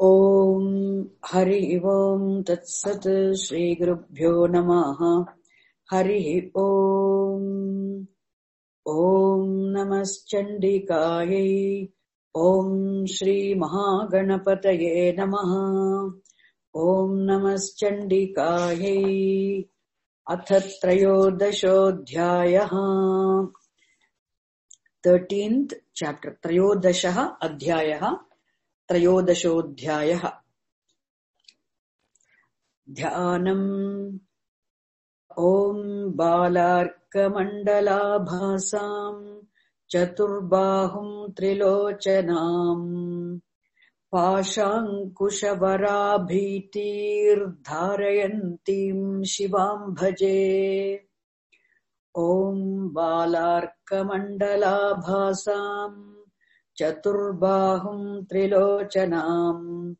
Om Hari Om Tat Sat Shri Gurubhyo Namaha Hari Om Om Namaschandikayai Om Shri Mahaganapataye Namaha Om Namaschandikayai Athatrayodashodhyayaha 13th chapter Trayodashaha Adhyayaha Trayodashodhyayaha Dhyanam Om Balarkamandalabhasam Chaturbahum Trilochanam Pashankushavarabhitir Dharayantim Shivam Bhaje Om Balarkamandalabhasam Chaturbahum Trilochanam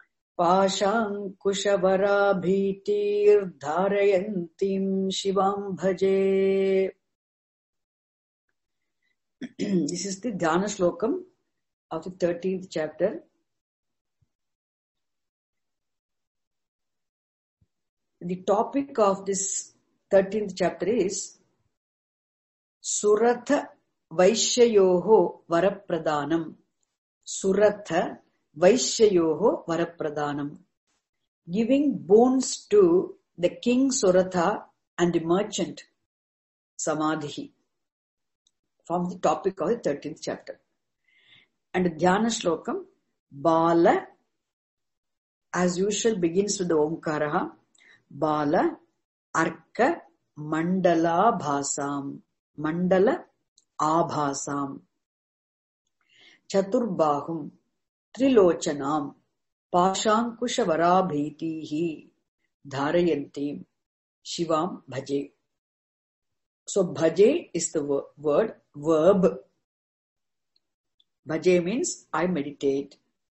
Pashankushavarabhitir Dharayantim Shivam Bhaje. This is the Dhyana Shlokam of the 13th chapter. The topic of this 13th chapter is Suratha Vaishyayoho Varapradhanam. Suratha Vaishyayoho Varapradhanam. Giving boons to the king Suratha and the merchant Samadhi. From the topic of the 13th chapter. And the Dhyana Shlokam, Bala, as usual, begins with the Omkaraha. Bala, Arka, Mandala Bhasam. Mandala Abhasam. Chaturbahum, Trilochanam, Pashankushavarabhitihi, Dharayantim, Shivam Bhaje. So Bhaje is the verb. Bhaje means I meditate.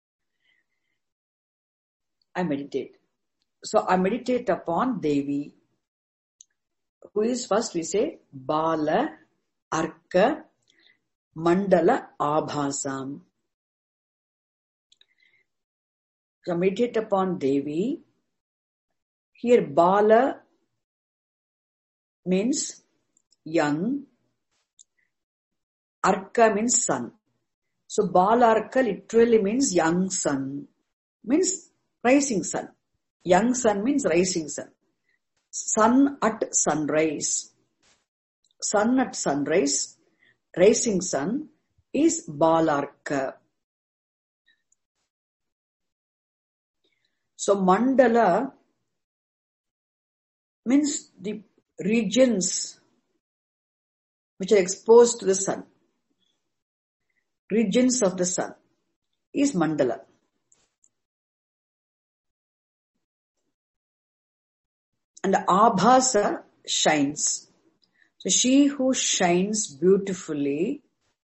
So I meditate upon Devi. Who is first? We say Bala, Arka, Mandala, Abhasam. So meditate upon Devi. Here Bala means young. Arka means sun. So Bala Arka literally means young sun. Means rising sun. Young sun means rising sun. Sun at sunrise. Sun at sunrise, rising sun is Balarka. So Mandala means the regions which are exposed to the sun. Regions of the sun is Mandala. And the Abhasa shines. So she who shines beautifully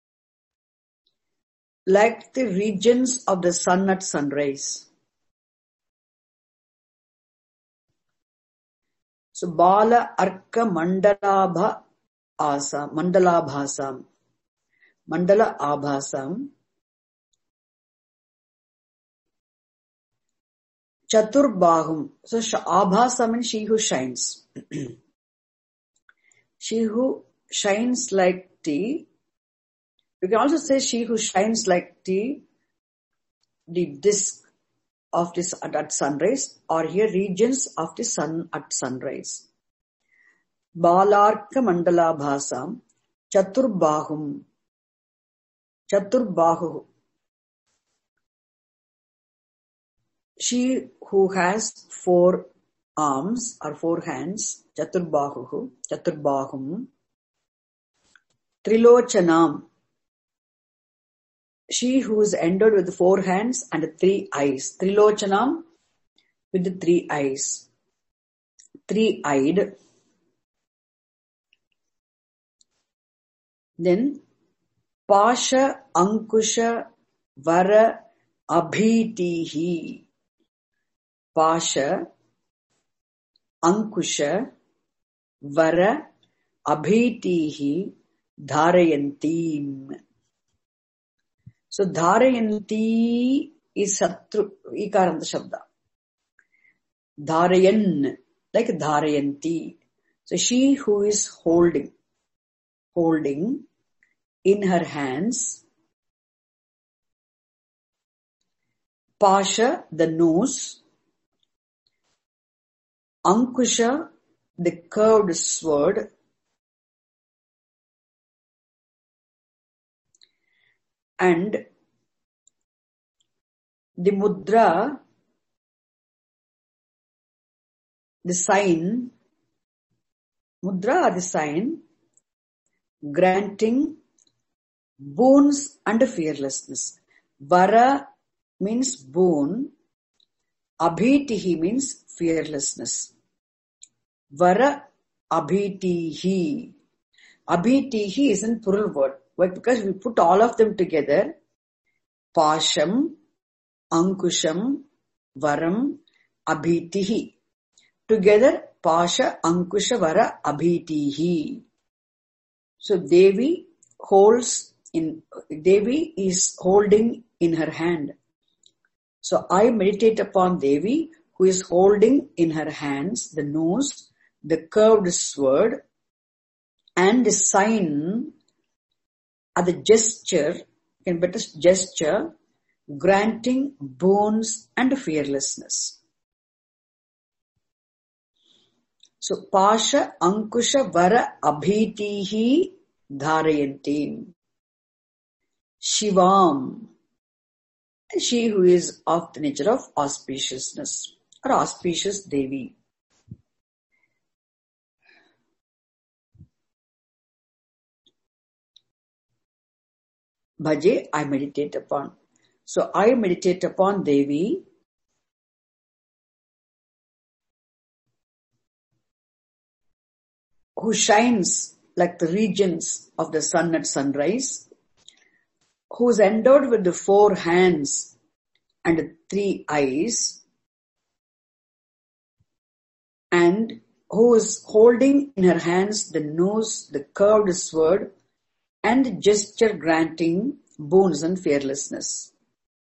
like the regions of the sun at sunrise. So Bala Arka Mandala Abhasam. Mandala Abhasam. Chaturbahum. So Abhasa means she who shines. She who shines like tea. You can also say she who shines like tea, the disk of this at sunrise, or here regions of the sun at sunrise. Balarka Mandala Bhasam, Chaturbahum. Chaturbahu. She who has 4 arms or 4 hands, Chaturbahum. Trilochanam. She who is endowed with 4 hands and 3 eyes. Trilochanam with the 3 eyes. 3-eyed. Then Pasha Ankusha Vara Abhitihi. Pasha Ankusha Vara Abhitihi Dharayantim. So Dharayanti is Satru, Ikaranta Shabda. Dharayan, like Dharayanti. So she who is holding in her hands, Pasha, the nose, Ankusha, the curved sword, and the mudra, the sign, mudra or the sign, granting boons and fearlessness. Vara means boon, abhitihi means fearlessness. Vara abhitihi. Abhitihi is in plural word. Why? Because we put all of them together. Pasham, Ankusham, Varam, Abhitihi. Together, Pasha, Ankusha, Vara, Abhitihi. So Devi is holding in her hand. So I meditate upon Devi who is holding in her hands the nose, the curved sword, and the sign, or the gesture, granting boons and fearlessness. So Pasha, Ankusha, Vara, Abhitihi, Dharayanti. Shivam, she who is of the nature of auspiciousness or auspicious Devi. Bhaje, I meditate upon. So I meditate upon Devi who shines like the regions of the sun at sunrise, who is endowed with the 4 hands and 3 eyes, and who is holding in her hands the nose, the curved sword, and gesture granting boons and fearlessness.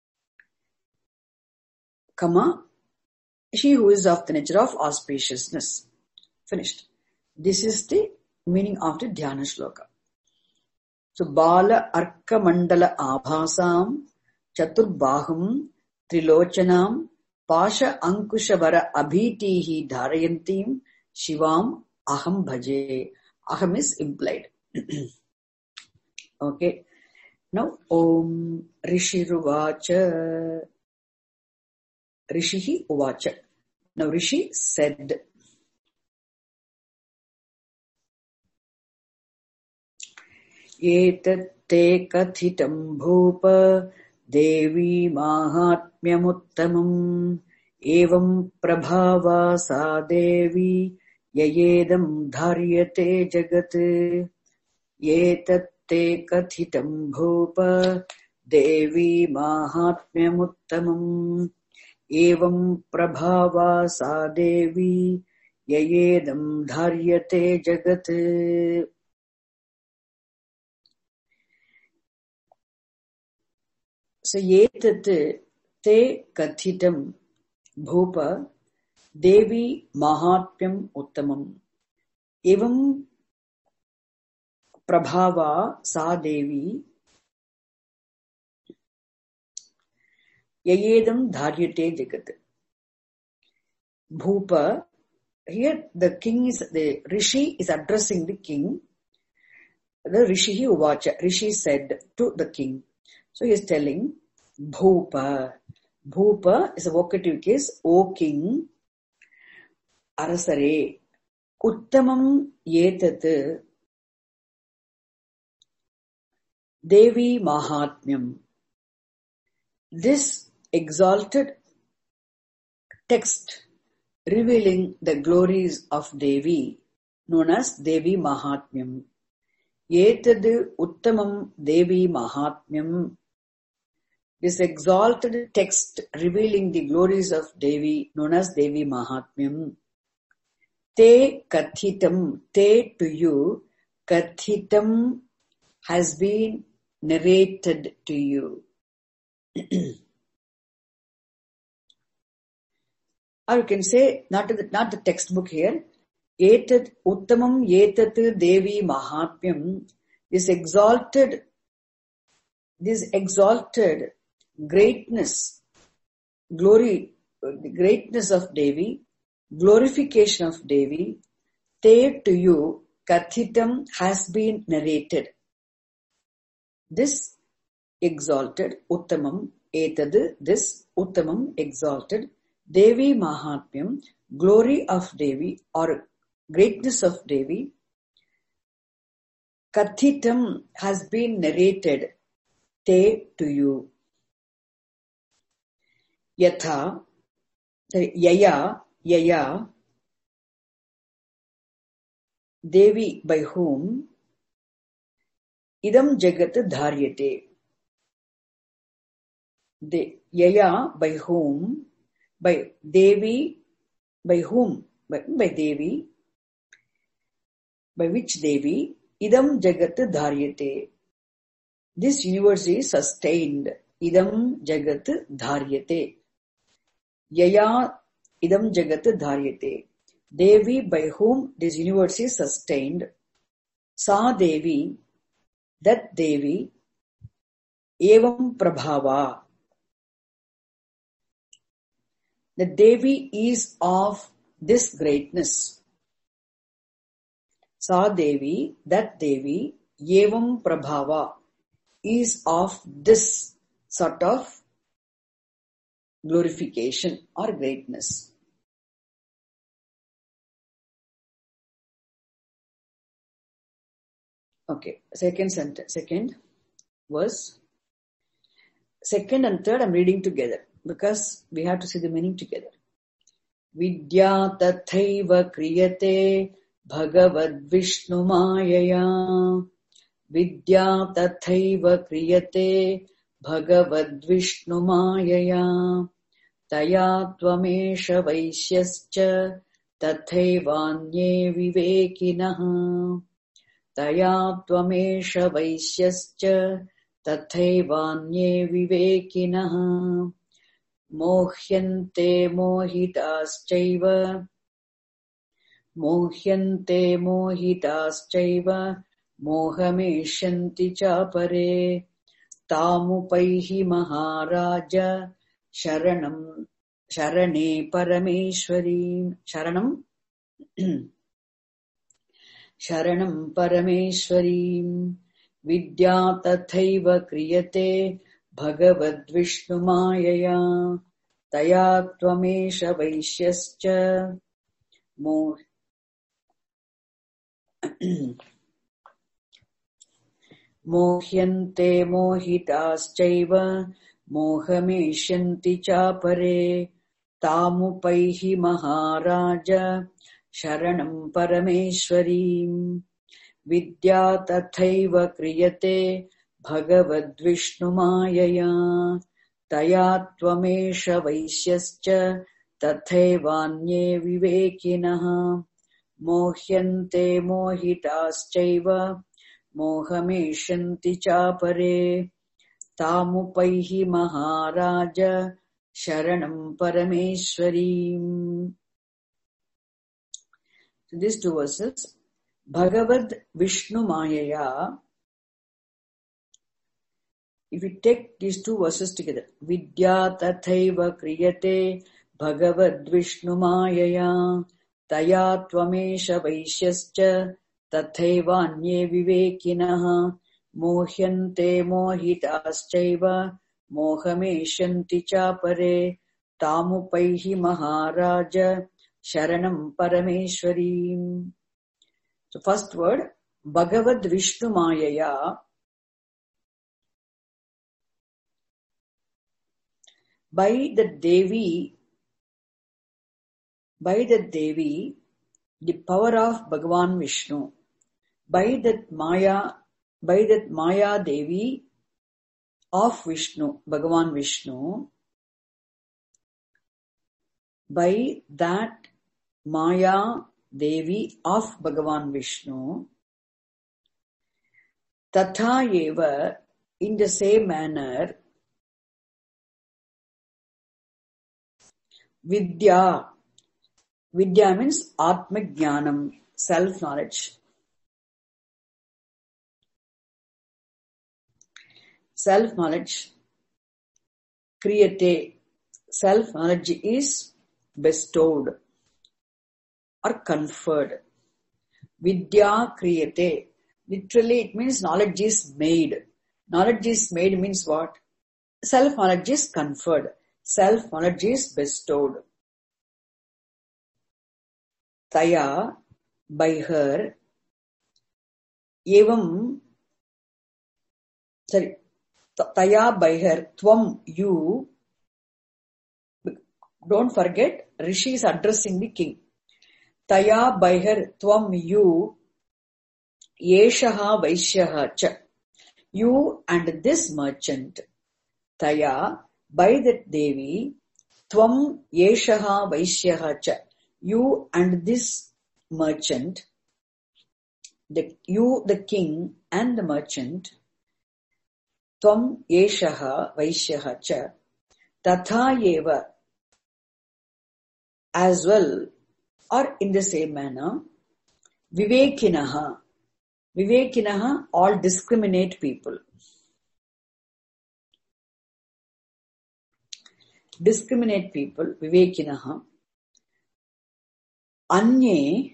Comma, she who is of the nature of auspiciousness. Finished. This is the meaning of the Dhyana Shloka. So, Bala Arka Mandala Abhasam Chaturbahum Trilochanam Pasha Ankushavara Abhitihi Dharayantim Shivam Aham Bhaje. Aham is implied. Okay. Now, Om Rishiruvacha. Rishihi Uvacha. Now, Rishi said, Etatte kathitam bhupa devi mahatmyamuttamam evam prabhava sa devi yayedam dharyate jagat. Etatte kathitam bhupa devi mahatmyamuttamam evam prabhava sa devi yayedam dharyate jagat. So, etat te kathitam bhupa devi mahatmyam uttamam evam prabhava sa devi yayedam dharyate jagat. Bhupa, here the king is, the Rishi is addressing the king. The Rishihi Uvacha, Rishi said to the king. So he is telling, Bhupa. Bhupa is a vocative case, O king, Arasare, Uttamam Yetat, Devi Mahatmyam. This exalted text revealing the glories of Devi, known as Devi Mahatmyam. Yetad Uttamam Devi Mahatmyam. This exalted text revealing the glories of Devi, known as Devi Mahatmyam. Te Kathitam, te to you, Kathitam has been narrated to you. Or you can say, not the textbook here, Etat Uttamam Etat Devi Mahatmyam, this exalted greatness, glory, the greatness of Devi, glorification of Devi, te to you, Kathitam has been narrated. This exalted, Uttamam, etad, this Uttamam, exalted, Devi Mahatmyam, glory of Devi or greatness of Devi, Kathitam has been narrated, te to you. Yatha, Yaya, Devi by whom, Idam Jagat Dharyate. Yaya by whom, by Devi, by whom, by Devi, by which Devi, Idam Jagat Dharyate. This universe is sustained. Idam Jagat Dharyate. Yaya Idam Jagat Dharyate. Devi by whom this universe is sustained. Sa Devi, that Devi, Evam Prabhava. The Devi is of this greatness. Sa Devi, that Devi, Evam Prabhava, is of this sort of glorification or greatness. Okay, second verse. Second and third I'm reading together because we have to see the meaning together. Vidya tathaiva kriyate bhagavad vishnu mayaya. Vidya tathaiva kriyate bhagavad vishnu mayaya. Taya tvamesha vaisyascha tathaivanye vivekinaha. Taya tvamesha vaisyascha tathaivanye vivekinaha. Mohyante mohitaschaiva mohameshanti chapare tamupaihi maharaja sharane parameshwari sharanam parameshwari. Vidya tathaiva kriyate bhagavad vishnu mayaya. Taya tvamesha vaisyascha mohyante mohitaschaiva mohameshanti chapare tamupaihi maharaja sharanam parameshwari. Vidya tathaiva kriyate bhagavad vishnu mayaya. Taya tvamesha vaisyascha tathaivanye vivekinaha. Mohyante mohitaschaiva mohameshanti chapare tamupaihi maharaja sharanam parameshwari. So these two verses, Bhagavad Vishnu Mayaya. If we take these two verses together, Vidya tathaiva kriyate Bhagavad Vishnu Mayaya. Taya tvamesha vaisyascha tathaivanye vivekinaha. Mohyante mohitaschaiva mohameshanti chapare tamupaihi maharaja sharanam parameshwari. So first word, Bhagavad Vishnu Mayaya. By the Devi, the power of Bhagavan Vishnu, by that Maya Devi of Vishnu, Bhagavan Vishnu, by that Maya Devi of Bhagavan Vishnu, Tatha eva, in the same manner, Vidya, Vidya means Atma Jnanam, self-knowledge. Self-knowledge, kriyate, self-knowledge is bestowed or conferred. Vidya kriyate, literally it means knowledge is made. Knowledge is made means what? Self-knowledge is conferred. Self-knowledge is bestowed. Taya, by her, evam, Taya by her, Tvam, you, don't forget, Rishi is addressing the king. Taya by her, Tvam, you, Yeshaha Vaishyaha cha, you and this merchant. Taya, by that Devi, Tvam Yeshaha Vaishyaha cha, you and this merchant, you the king and the merchant, Tvam Yeshaha Vaishyaha cha, Tatha Eva, as well or in the same manner, Vivekinaha, Vivekinaha, all discriminate people. Discriminate people, Vivekinaha. Anye,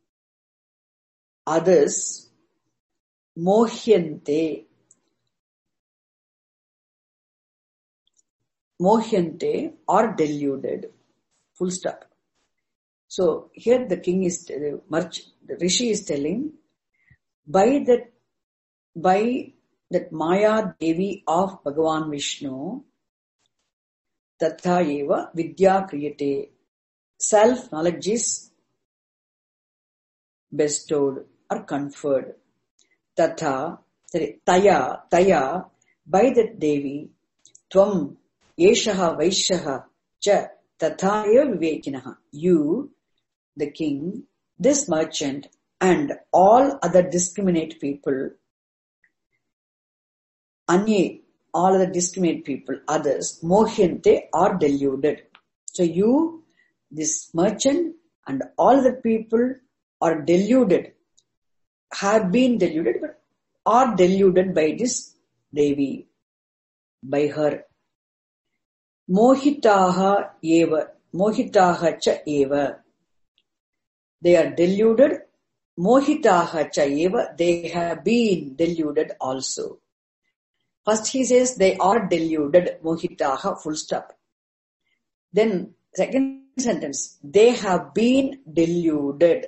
others, Mohyante, Mohyante or deluded. Full stop. So here the king is, the Rishi is telling, by that Maya Devi of Bhagavan Vishnu, Tatha eva Vidya kriyate, self-knowledge is bestowed or conferred. Tatha, Taya, by that Devi, Tvam, Yeshaha Vaishyaha cha, Tatha eva Vivekinaha, you, the king, this merchant, and all other discriminate people, Anye, all other discriminate people, others, Mohyante are deluded. So you, this merchant, and all other people are deluded, have been deluded, but are deluded by this Devi, by her. Mohitaha eva, Mohitaha cha eva. They are deluded. Mohitaha cha eva, they have been deluded also. First he says they are deluded, Mohitaha, full stop. Then second sentence, they have been deluded.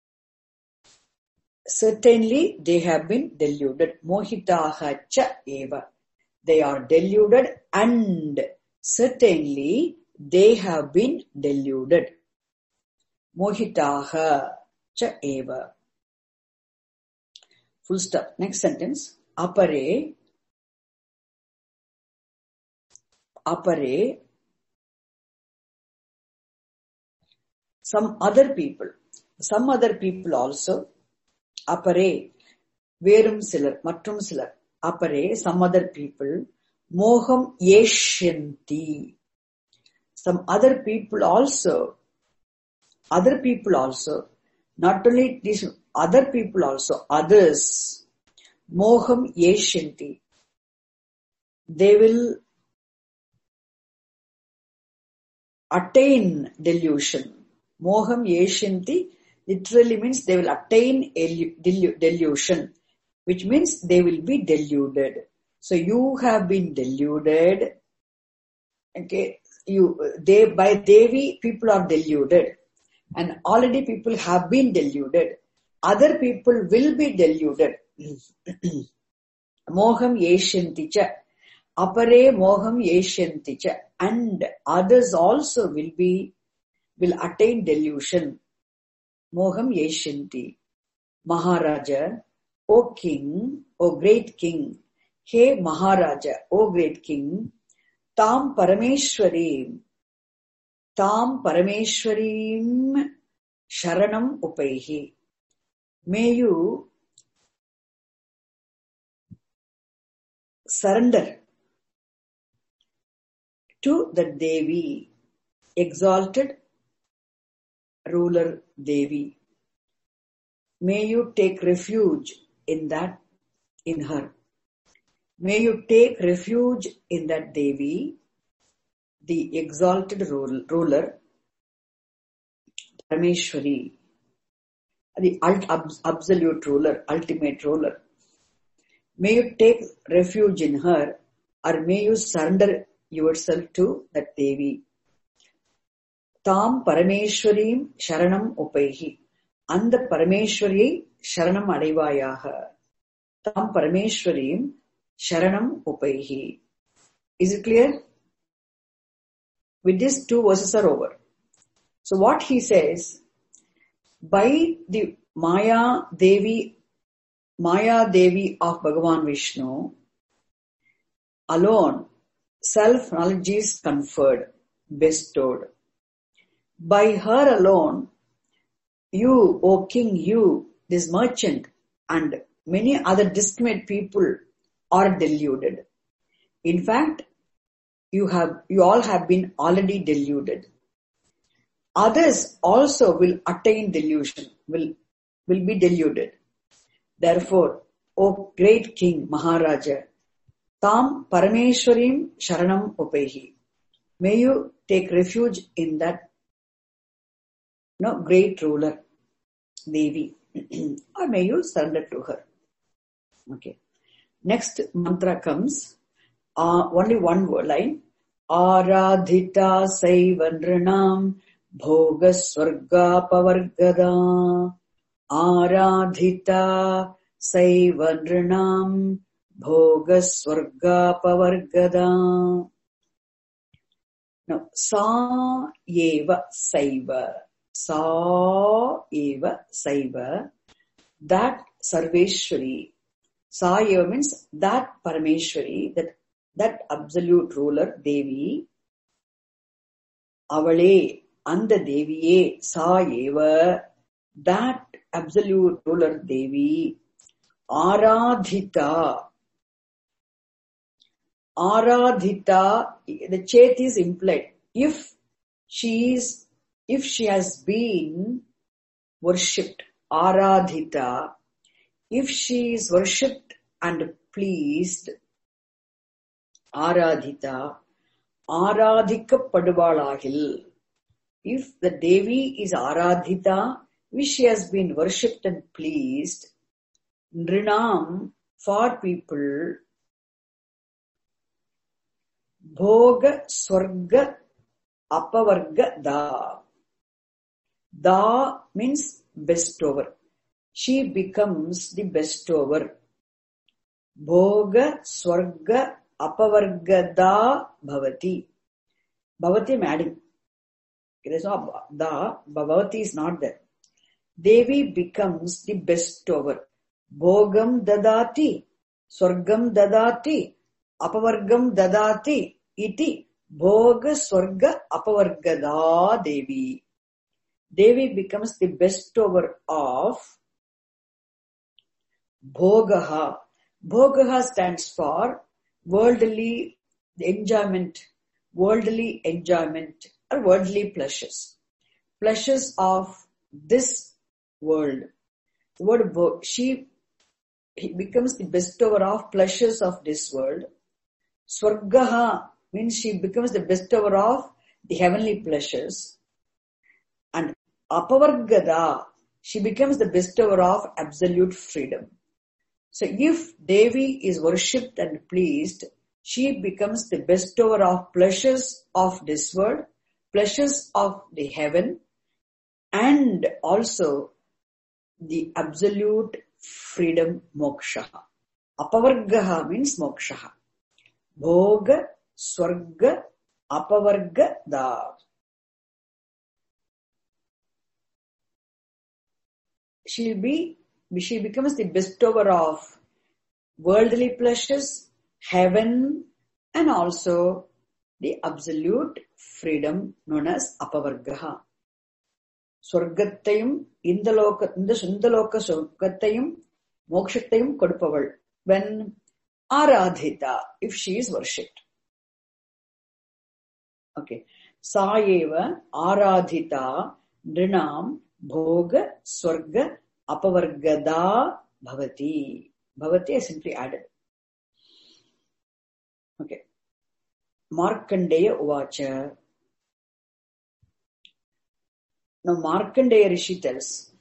Certainly they have been deluded. Mohitaha cha eva. They are deluded and certainly they have been deluded. Mohitaha cha eva. Full stop. Next sentence. Apare, some other people also, apare, verum silar, matrum silar, apare, some other people, moham yeshyanti, some other people also, not only these, other people also, others, moham yeshyanti, they will attain delusion. Moham yeshyanti literally means they will attain delusion, which means they will be deluded. So you have been deluded. Okay, by Devi people are deluded, and already people have been deluded. Other people will be deluded. Moham yeshyanti cha, apare moham yeshyanti cha, and others also will attain delusion. Moham yeshyanti. Maharaja, O king, O great king, He Maharaja, O great king, Tam Parameshwarim Sharanam Upaihi. May you surrender to the Devi, exalted, ruler Devi. May you take refuge in her. May you take refuge in that Devi, the exalted ruler, Parameshwari, the absolute ruler, ultimate ruler. May you take refuge in her, or may you surrender yourself to that Devi. Tam Parameshwarim Sharanam Upaihi. And the Parameshwari Sharanam Adaivayaha. Tam Parameshwarim Sharanam Upaihi. Is it clear? With these 2 verses are over. So what he says, by the Maya Devi of Bhagavan Vishnu alone, self-knowledge is conferred, bestowed. By her alone, you, O king, you, this merchant, and many other discriminate people are deluded. In fact, you all have been already deluded. Others also will attain delusion, will be deluded. Therefore, O great king, Maharaja, Tam Parameshwarim Sharanam Upaihi. May you take refuge in that great ruler, Devi, or may you surrender to her. Okay. Next mantra comes, only one word line. Aradhita Saivandranam Bhoga Swarga Pavargada. Aradhita Saivandranam Bhoga Swarga Pavargada. Now, Sa Eva Saiva. Sa Eva Saiva. That Sarveshwari. Sa Eva means that Parameshwari, that absolute ruler, Devi. Avale, and the Deviye, Sa Eva, that absolute ruler, Devi. Aradhita. Aradhita, the chet is implied. If she has been worshipped, Aradhita, if she is worshipped and pleased, Aradhita, Aradhikapaduvalagil. If the Devi is Aradhita, which she has been worshipped and pleased, Nrinam, for people, Bhoga Swarga Apavarga Da. Da means bestower. She becomes the bestower. Bhoga Swarga Apavarga Da Bhavati. Bhavati I am adding. There is no Da, Bhavati is not there. Devi becomes the bestower. Bhogam Dadati, Swargam Dadati, Apavargam Dadati, iti Bhoga Swarga Apavargada Devi. Devi becomes the bestower of Bhogaha. Bhogaha stands for worldly enjoyment or worldly pleasures. Pleasures of this world. The word he becomes the bestower of pleasures of this world. Swargaha means she becomes the bestower of the heavenly pleasures. And Apavargada, she becomes the bestower of absolute freedom. So if Devi is worshipped and pleased, she becomes the bestower of pleasures of this world, pleasures of the heaven, and also the absolute freedom moksha. Apavargaha means moksha. Bhoga, Swarga, Apavargada. She becomes the bestower of worldly pleasures, heaven, and also the absolute freedom known as Apavargaha. Swargattayum, Indaloka Swargattayum, Mokshattayum Kodupaval. When Aradhita, if she is worshipped. Okay. Sa eva Aradhita Nrinam bhoga swarga apavargada bhavati. Bhavati I simply added. Okay. Markandeya uvacha. Now Markandeya Rishi tells.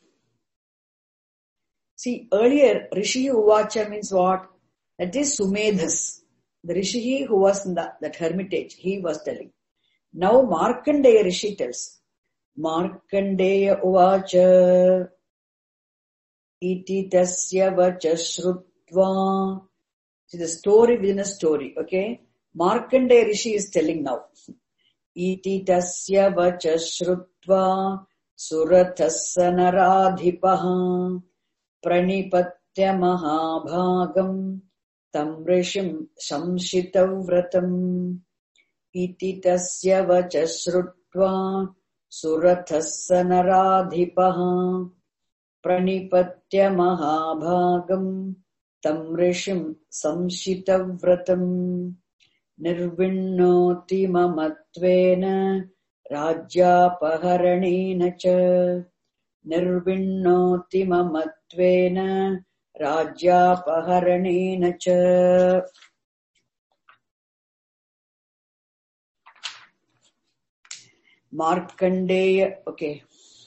See, earlier Rishi uvacha means what? That is Sumedhas. The Rishi who was in that hermitage, he was telling. Now Markandeya Rishi tells. Markandeya uvacha iti tasya vacha shrutva. See the story within a story, okay? Markandeya Rishi is telling now. Iti tasya vacha shrutva surathassa naradhipaha pranipatya mahabhagam tam rishim shamshitavratam. Iti tasya vacha shrutva surathassa naradhipaha pranipatya mahabhagam tam rishim samshitavratam nirvinnoti mamatvena rajyapaharanena cha nirvinnoti mamatvena rajyapaharanena cha. Markandeya, okay.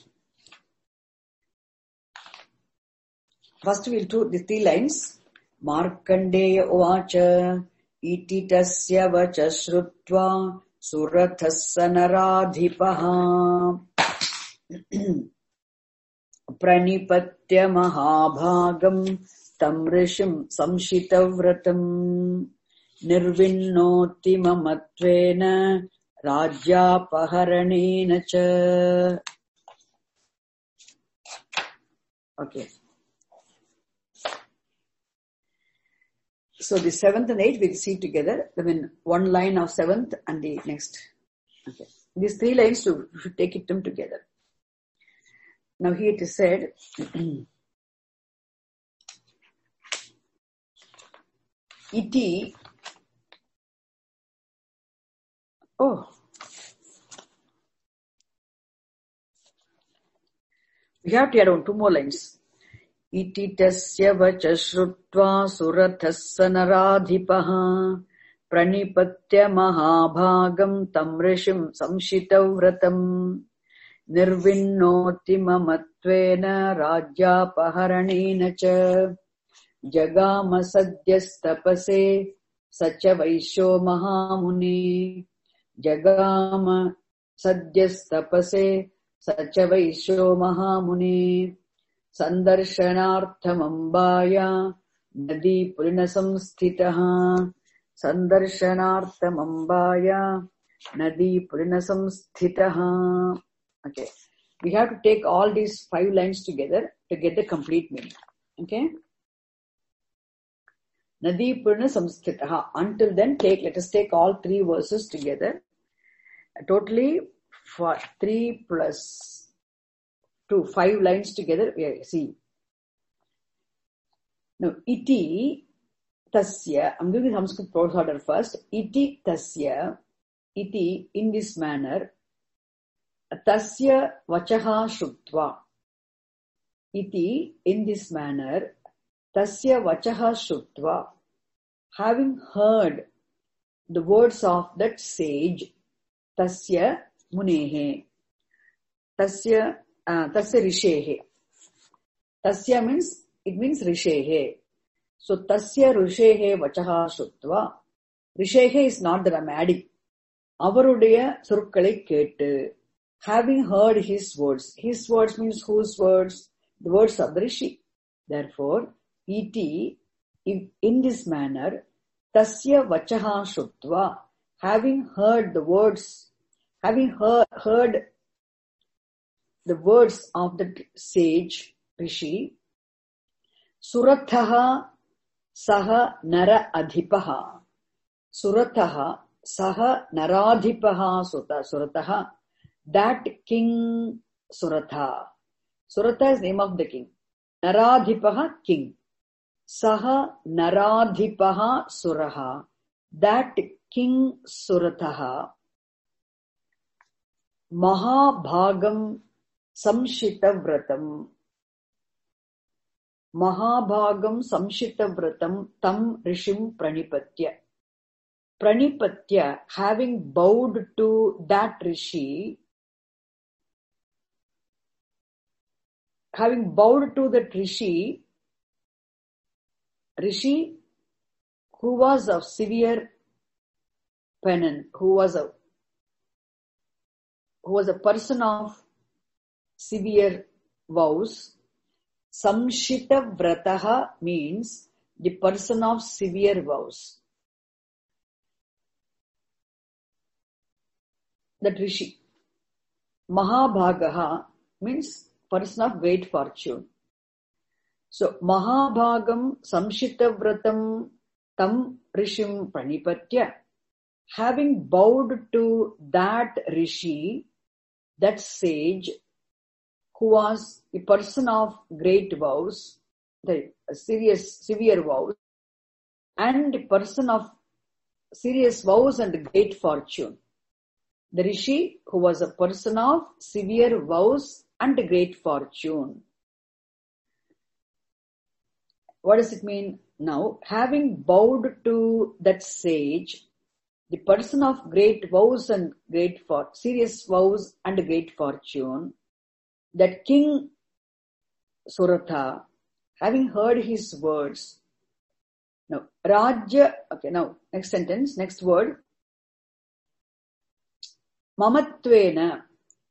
First we'll do the 3 lines. Markandeya uvacha iti tasya vacha shrutva surathassa naradhipaha pranipatya mahabhagam tam rishim samshitavratam nirvinnoti mamatvena rajyapaharanena cha. Okay. So the 7th and 8th we'll see together. I mean, one line of 7th and the next. Okay. These 3 lines we should take them together. Now here it is said, iti. Oh. We have to add on 2 more lines. Iti tasya vacha shrutva surathassa naradhipaha pranipatya mahabhagam tam rishim samshitavratam nirvinnoti mamatvena rajyapaharanena cha jagama sadyastapase sacha vaisho mahamuni jagama sadyastapase sacha vaisho mahamuni Sandarshanarthamambaya nadi purinasamsthitaha Sandarshanarthamambaya nadi purinasamsthitaha. Okay. We have to take all these 5 lines together to get the complete meaning. Okay. Nadi purinasamsthitaha. Until then, let us take all 3 verses together. Totally for 3 plus 2, 5 lines together, we see. Now, iti tasya, I'm doing the Sanskrit prose order first. Iti tasya, iti in this manner, tasya vachaha shrutva. Iti in this manner, tasya vachaha shrutva. Having heard the words of that sage, tasya munehe. Tasya rishehe. Tasya means, it means rishehe. So tasya rishehe vachaha shrutva. Rishehe is not that I'm adding. Avaruடைய சொற்களை கேட்டு. Having heard his words. His words means whose words? The words of the rishi. Therefore, iti, in this manner, tasya vachaha shrutva. Having heard the words, having heard the words of the sage, rishi, surathaha saha nara adhipaha. Surathaha saha naradhipaha surataha. That king Suratha. Suratha is the name of the king. Naradhipaha, king. Saha naradhipaha suraha. That king Surathaha. Mahabhagam Samshitavratam. Mahabhagam Samshitavratam Tam Rishim Pranipatya. Pranipatya, having bowed to that Rishi, Rishi who was of severe penance, who was a person of severe vows. Samshita Vrataha means the person of severe vows. That Rishi. Mahabhagaha means person of great fortune. So, Mahabhagam Samshita Vratam Tam Rishim Pranipatya, having bowed to that Rishi, that sage, who was a person of great vows, the severe vows, and a person of serious vows and great fortune. The Rishi who was a person of severe vows and great fortune. What does it mean now? Having bowed to that sage, the person of great vows and serious vows and great fortune, that King Suratha, having heard his words. Now, Rajya, okay, now, next sentence, next word. Mamatvena,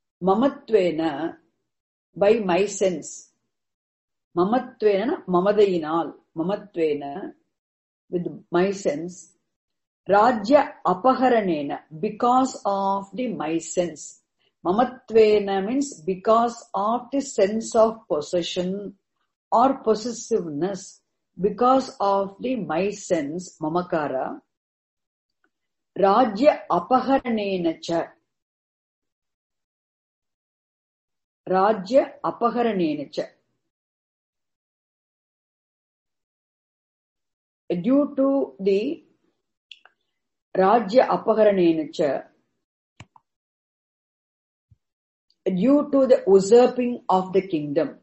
by my sense. Mamatvena, mamadayinal, mamatvena, with my sense. Rajya apaharanena, because of the my sense. Mamatvena means because of the sense of possession or possessiveness, because of the my sense, mamakara. Rajya apaharanena cha. Rajya apaharanena cha. Due to the Rajya apaharanena cha, due to the usurping of the kingdom,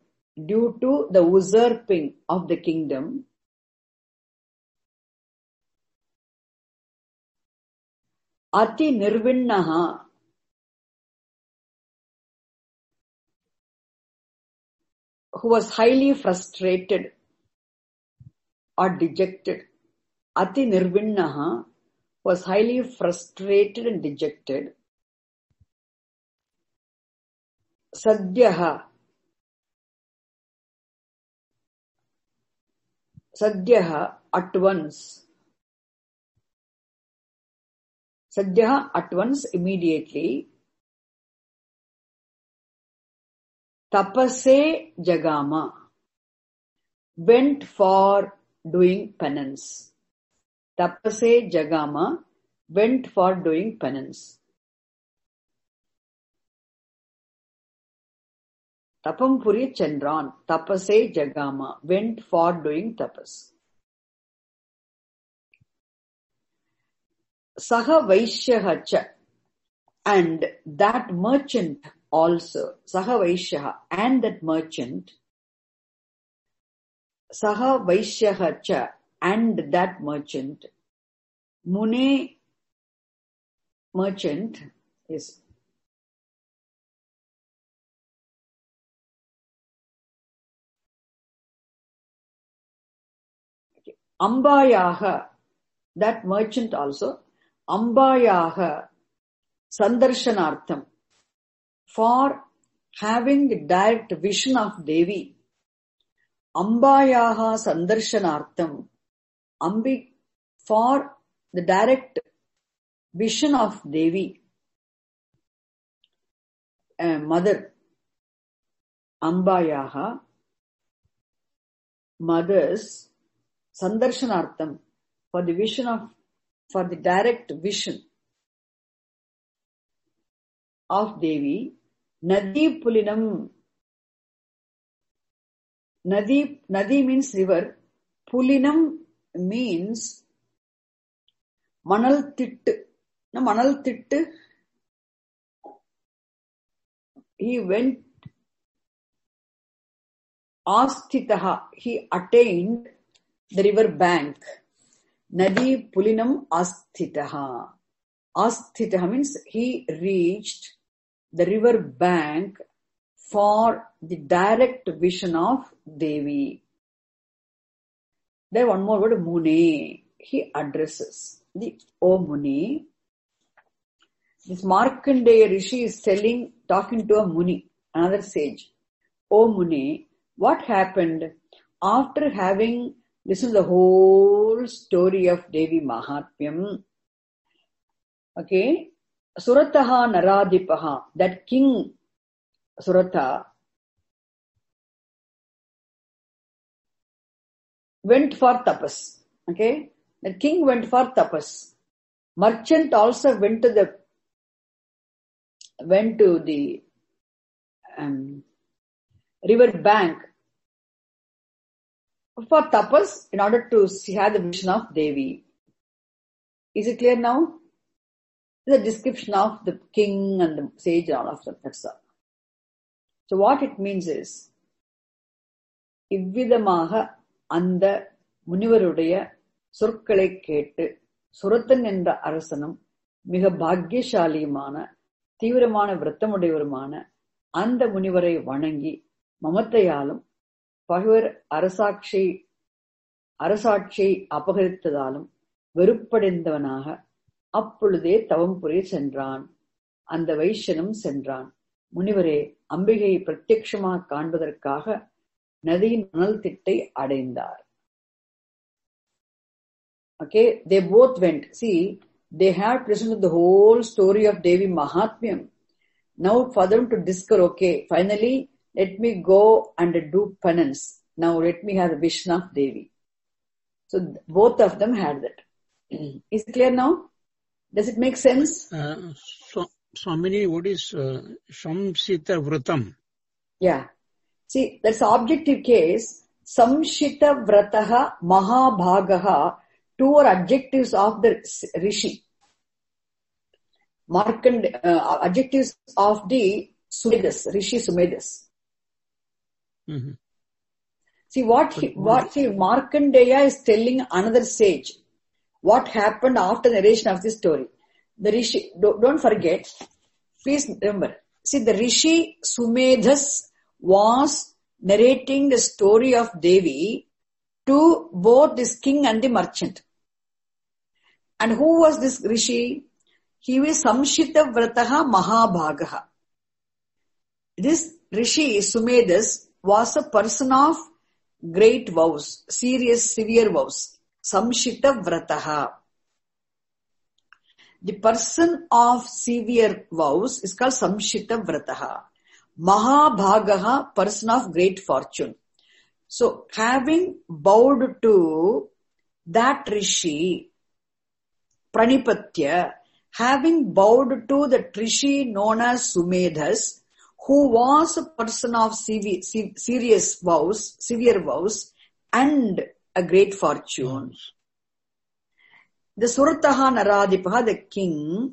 Ati Nirvinnaha, who was highly frustrated or dejected. Ati Nirvinnaha was highly frustrated and dejected. Sadhyaha at once. Sadhyaha at once, immediately. Tapase Jagama, went for doing penance. Tapase Jagama, went for doing penance. Tapampuri Chandran, Tapase Jagama, went for doing tapas. Saha Vaishyaha cha, and that merchant also. Saha Vaishyaha, and that merchant. Saha Vaishyaha cha, and that merchant. Mune, merchant, is Ambayaha, that merchant also. Ambayaha Sandarshanartham, for having the direct vision of Devi. Ambayaha Sandarshanartham, for the direct vision of Devi. Mother. Ambayaha, mother's Sandarshanartham, for the direct vision of Devi. Nadi Pulinam. Nadi means river. Pulinam means Manal Tittu. He went Asthitaha, he attained the river bank. Nadi Pulinam Asthitaha. Asthitaha means he reached the river bank for the direct vision of Devi. There one more word, Muni. He addresses the O Muni. This Markandeya Rishi is talking to a Muni, another sage. O Muni, what happened after having listened to the whole story of Devi Mahatmyam? Okay, Surataha Naradipaha, that king Surata went for tapas. Okay, the king went for tapas. Merchant also went to the river bank for tapas in order to have the vision of Devi. Is it clear now? The description of the king and the sage and all of that. That's all. So what it means is, இவ்விதமாக அந்த முனிவருடைய சொற்களை கேட்டு சுரத்தன் என்ற அரசனும் மிக பாக்கியசாலியுமான தீவிரமான விரத்தமுடையவருமான அந்த முனிவரை வணங்கி மமத்தையாலும் பகைவர் அரசாட்சியை அபகரித்ததாலும் வெறுப்படைந்தவனாக அப்பொழுதே தவம் புரிய சென்றான். அந்த வைஷ்யனும் சென்றான். முனிவரே, அம்பிகையை பிரத்யட்சமாக காண்பதற்காக நதியின் மணல் திட்டை அடைந்தார். Okay, they both went. See, they had presented the whole story of Devi Mahatmyam. Now for them to discover, okay, finally, let me go and do penance. Now let me have the vision of Devi. So both of them had that. Is it clear now? Does it make sense? Swamini, what is Samshita Vratam? Yeah. See, that's the objective case. Samshita Vrataha Mahabhagaha, two are adjectives of the Rishi. Adjectives of the Sumedas, Rishi Sumedas. Mm-hmm. See, Markandeya is telling another sage what happened after the narration of this story. The Rishi, don't forget, please remember. See, the Rishi Sumedas was narrating the story of Devi to both this king and the merchant. And who was this Rishi? He was Samshita Vrataha Mahabhagaha. This Rishi Sumedas was a person of great vows, severe vows. Samshita Vrataha. The person of severe vows is called Samshita Vrataha. Mahabhagaha, person of great fortune. So, having bowed to that Rishi, Pranipatya, having bowed to the Rishi known as Sumedas, who was a person of severe vows, and a great fortune. The Surataha Naradipaha, the king,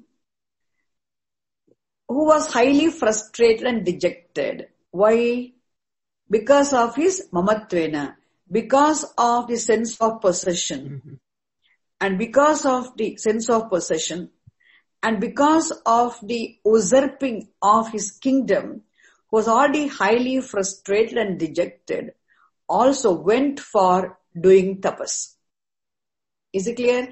who was highly frustrated and dejected. Why? Because of his mamatvena, because of the sense of possession. Mm-hmm. And because of the sense of possession, and because of the usurping of his kingdom, was already highly frustrated and dejected, also went for doing tapas. Is it clear?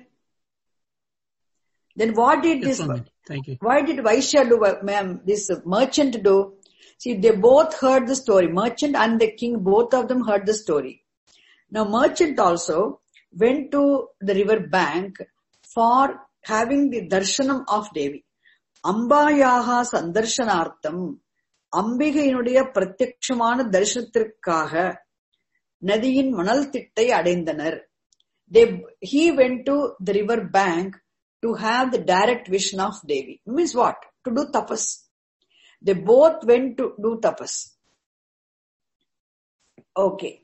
Then what did Thank you. Why did Vaishya do, this merchant do? See, they both heard the story. Merchant and the king, both of them heard the story. Now, merchant also went to the river bank for having the darshanam of Devi. Ambayaha sandarshanartham, Ambigainuடைய பிரத்யக்ஷமான தரிசனத்திற்காக நதியின் மணல் திட்டை அடைந்தனர். He went to the river bank to have the direct vision of Devi. Means what? To do tapas. They both went to do tapas. Okay.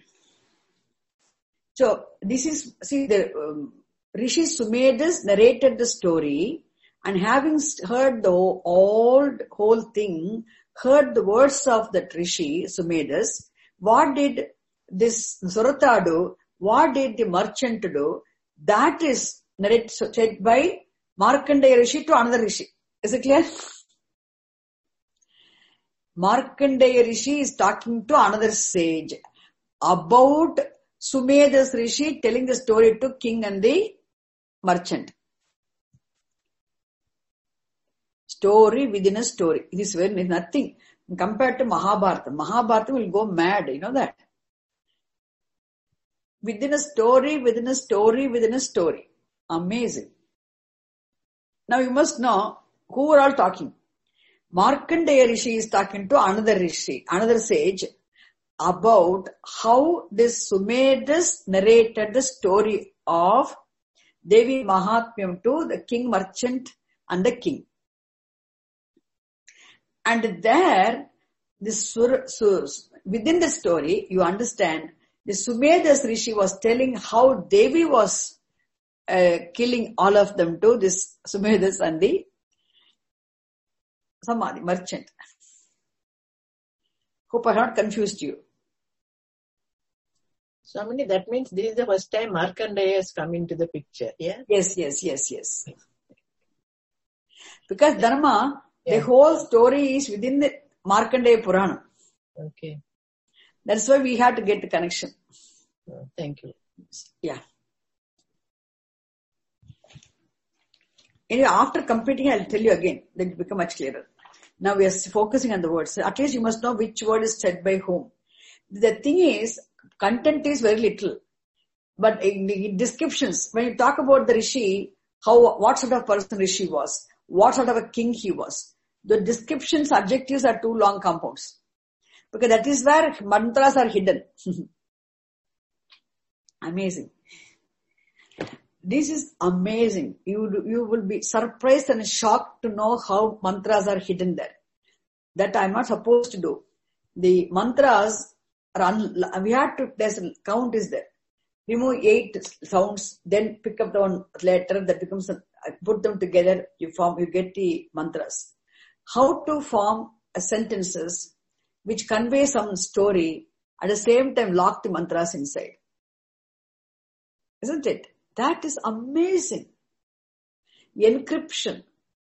So, this is, the Rishi Sumedas narrated the story, and having heard the whole thing, heard the words of that Rishi Sumedas, What did this Surata do? What did the merchant do? That is narrated said by Markandeya Rishi to another Rishi. Is it clear? Markandeya Rishi is talking to another sage about Sumedas Rishi telling the story to king and the merchant. Story within a story. It is very nothing compared to Mahabharata. Mahabharata will go mad, you know that. Within a story, within a story, within a story. Amazing. Now you must know who are all talking. Markandeya Rishi is talking to another Rishi, another sage, about how this Sumedas narrated the story of Devi Mahatmyam to the king, merchant and the king. And there, within the story, you understand, the Sumedas Rishi was telling how Devi was killing all of them to this Sumedas and the Samadhi, merchant. Hope I have not confused you. Swamini, that means this is the first time Markandeya has come into the picture, yeah? Yes. Because Dharma, the whole story is within the Markandeya Purana. Okay. That's why we had to get the connection. Thank you. Yeah. Anyway, after completing, I'll tell you again. That will become much clearer. Now we are focusing on the words. So at least you must know which word is said by whom. The thing is, content is very little. But in the descriptions, when you talk about the Rishi, what sort of person Rishi was, what sort of a king he was, the descriptions, adjectives are too long compounds. Because that is where mantras are hidden. Amazing. This is amazing. You will be surprised and shocked to know how mantras are hidden there. That I'm not supposed to do. The mantras are we had to, there's a count is there. Remove 8 sounds, then pick up the one letter that becomes, put them together, you get the mantras. How to form sentences which convey some story, at the same time lock the mantras inside. Isn't it? That is amazing. Encryption.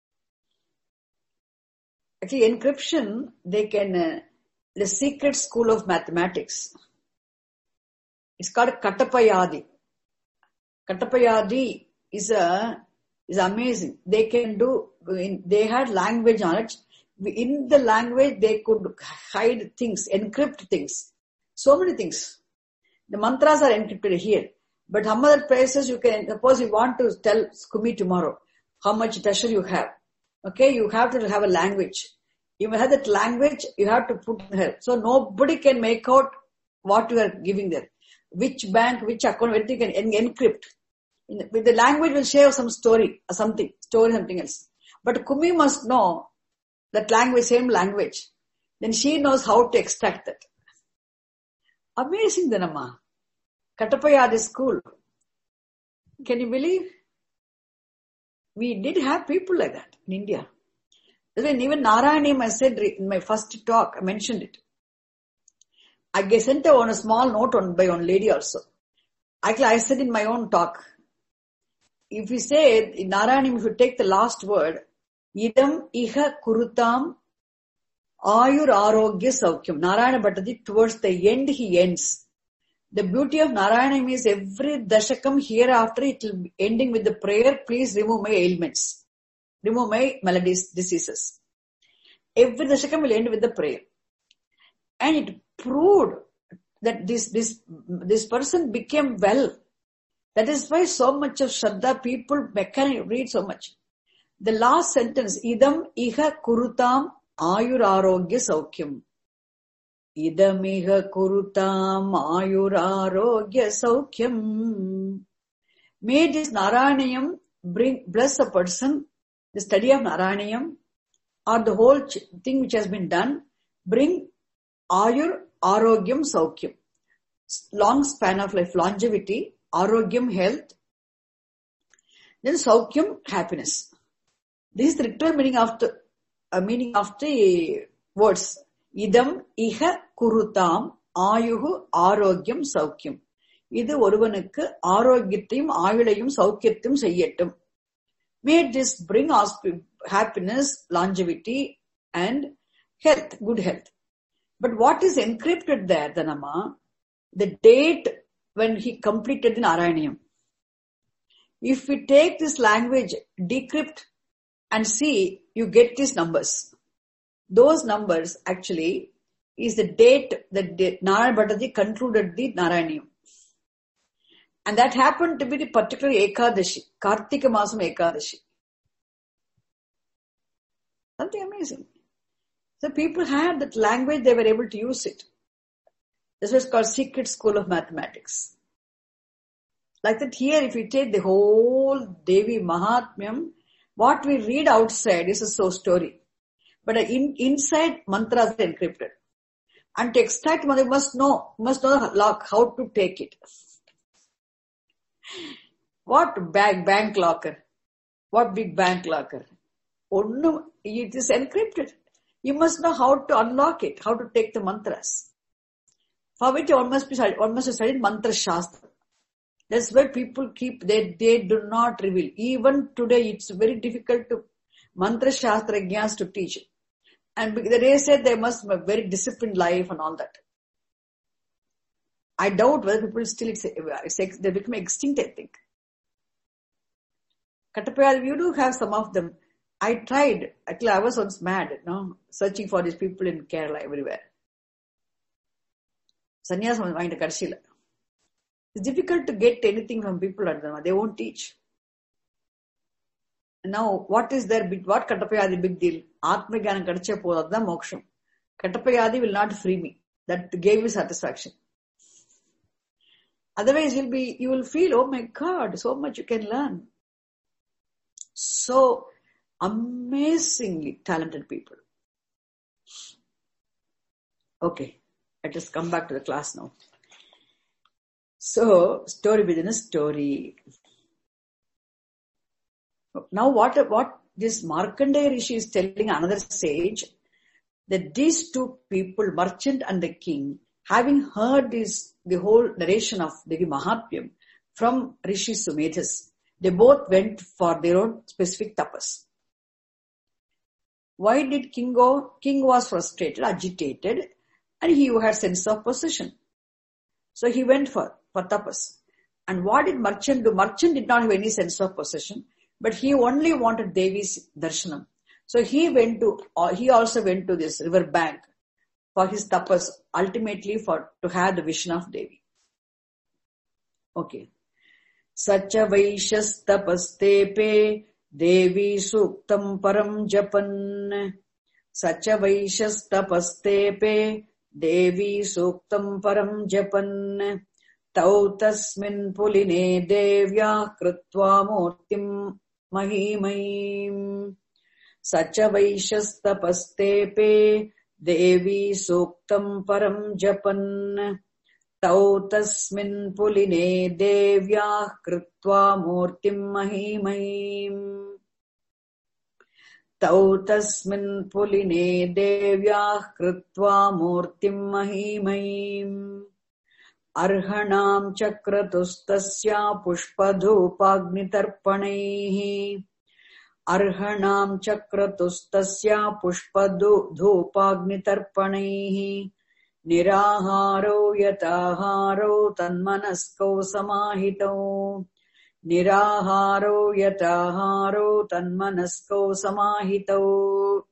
Actually, encryption, they can, the secret school of mathematics. It's called Katapayadi. Katapayadi is amazing. They can do, they had language knowledge. In the language, they could hide things, encrypt things. So many things. The mantras are encrypted here. But some other places you can, suppose you want to tell Kumi tomorrow how much treasure you have. Okay, you have to have a language. You have that language, you have to put in here. So nobody can make out what you are giving there. Which bank, which account, everything can encrypt. With the language will share some story or something else. But Kumi must know that language, same language. Then she knows how to extract that. Amazing, Dhanama. Katapayadi school. Can you believe? We did have people like that in India. Even Narayana, I said in my first talk, I mentioned it. I sent on a small note by one lady also. I said in my own talk, if you say in Narayana, if you take the last word, idam iha kurutam ayur arogya saukyam. Narayana Bhattaji, towards the end he ends. The beauty of Narayana is every dashakam hereafter it will be ending with the prayer, please remove my ailments. Remove my maladies, diseases. Every dashakam will end with the prayer. And it proved that this person became well. That is why so much of Shraddha people can read so much. The last sentence, idam iha kurutam ayur arogya saukyam. Idamiha kurutam ayur arogya saukyam. May this Narayanayam bless a person, the study of Narayanayam, or the whole thing which has been done, bring ayur arogyam saukyam. Long span of life, longevity, arogyam health, then saukyam happiness. This is the literal meaning of the words. Idam iha kurutam ஆயுகு ஆரோக்கியம் சௌக்கியம். இது ஒருவனுக்கு ஆரோக்கியத்தையும் ஆயுளையும் சௌக்கியத்தையும் செய்யட்டும். May this bring us happiness, longevity and health, good health. But what is encrypted there, Dhanama? The date when he completed the Narayanam. If we take this language, decrypt and see, you get these numbers. Those numbers actually is the date that Narayana Bhattaji concluded the Narayanam. And that happened to be the particular Ekadashi, Kartika Masam Ekadashi. Something amazing. So people had that language, they were able to use it. This was called secret school of mathematics. Like that here, if we take the whole Devi Mahatmyam, what we read outside is a story. But inside, mantras are encrypted. And to extract, one must know how to take it. What bank locker? What big bank locker? It is encrypted. You must know how to unlock it, how to take the mantras. For which one must have studied mantra shastra. That's where people keep, they do not reveal. Even today, it's very difficult to mantra shastra yajnas to teach. And they said they must have a very disciplined life and all that. I doubt whether people still, they become extinct, I think. Kattapayadi, you do have some of them. I tried, actually I was once mad, searching for these people in Kerala everywhere. Sannyasam vaangita kadashila. It's difficult to get anything from people at them. They won't teach. Now, what is their what Kattapayadi big deal? Atma Jnanam kadicha podadha moksham. Kattapayadi will not free me. That gave me satisfaction. Otherwise, you will feel, oh my God, so much you can learn. So amazingly talented people. Okay, let us come back to the class now. So, story within a story. Now what this Markandeya Rishi is telling another sage, that these two people, merchant and the king, having heard the whole narration of Devi Mahatmyam from Rishi Sumedhas, they both went for their own specific tapas. Why did king go? King was frustrated, agitated, and he had sense of possession. So he went for tapas. And what did merchant do? Merchant did not have any sense of possession, but he only wanted Devi's darshanam. So he also went to this river bank for his tapas, ultimately to have the vision of Devi. Okay. Sacha Vaishas tapastepe Devi suktam param japan. Sacha Vaishas tapastepe Devi suktam param japan. Tau tasmin puline devya krutva murtim mahimayim. Sacha Vaishas tapastepe Devi suktam param japan. Tau tasmin puline devya krutva murtim mahimayim. Tau tasmin puline devya krutva murtim mahimayim. Arhanam chakratustasya pushpadhupagnitarpanaihi. Arhanam chakratustasya pushpadhupagnitarpanaihi. Niraharo yataharo tanmanasko samahito. Niraharo yataharo tanmanasko samahito.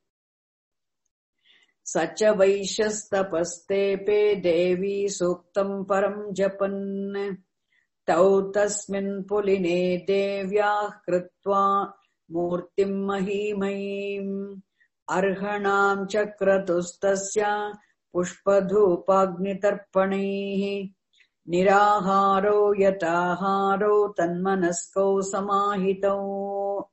Sacha Vaishas tapastepe Devi suktam param japan. Tau tasmin puline devya krutva murtim mahimayim. Arhanam chakratustasya pushpadhupagnitarpanaihi. Niraharo yataharo tanmanasko samahito.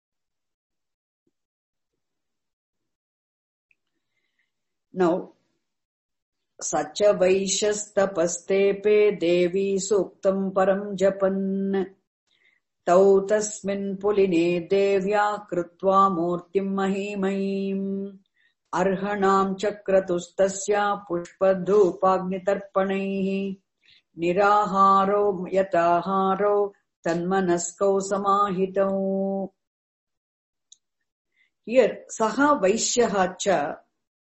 Now, Sacha Vaishas tapastepe Devi suktam param japan. Tau tasmin puline devya krutva murtim mahimayim. Arhanam chakratustasya pushpadhupaagnitarpanaihi niraharo yataharo tanmanaskau samahitau. Here, saha vaishyaha cha,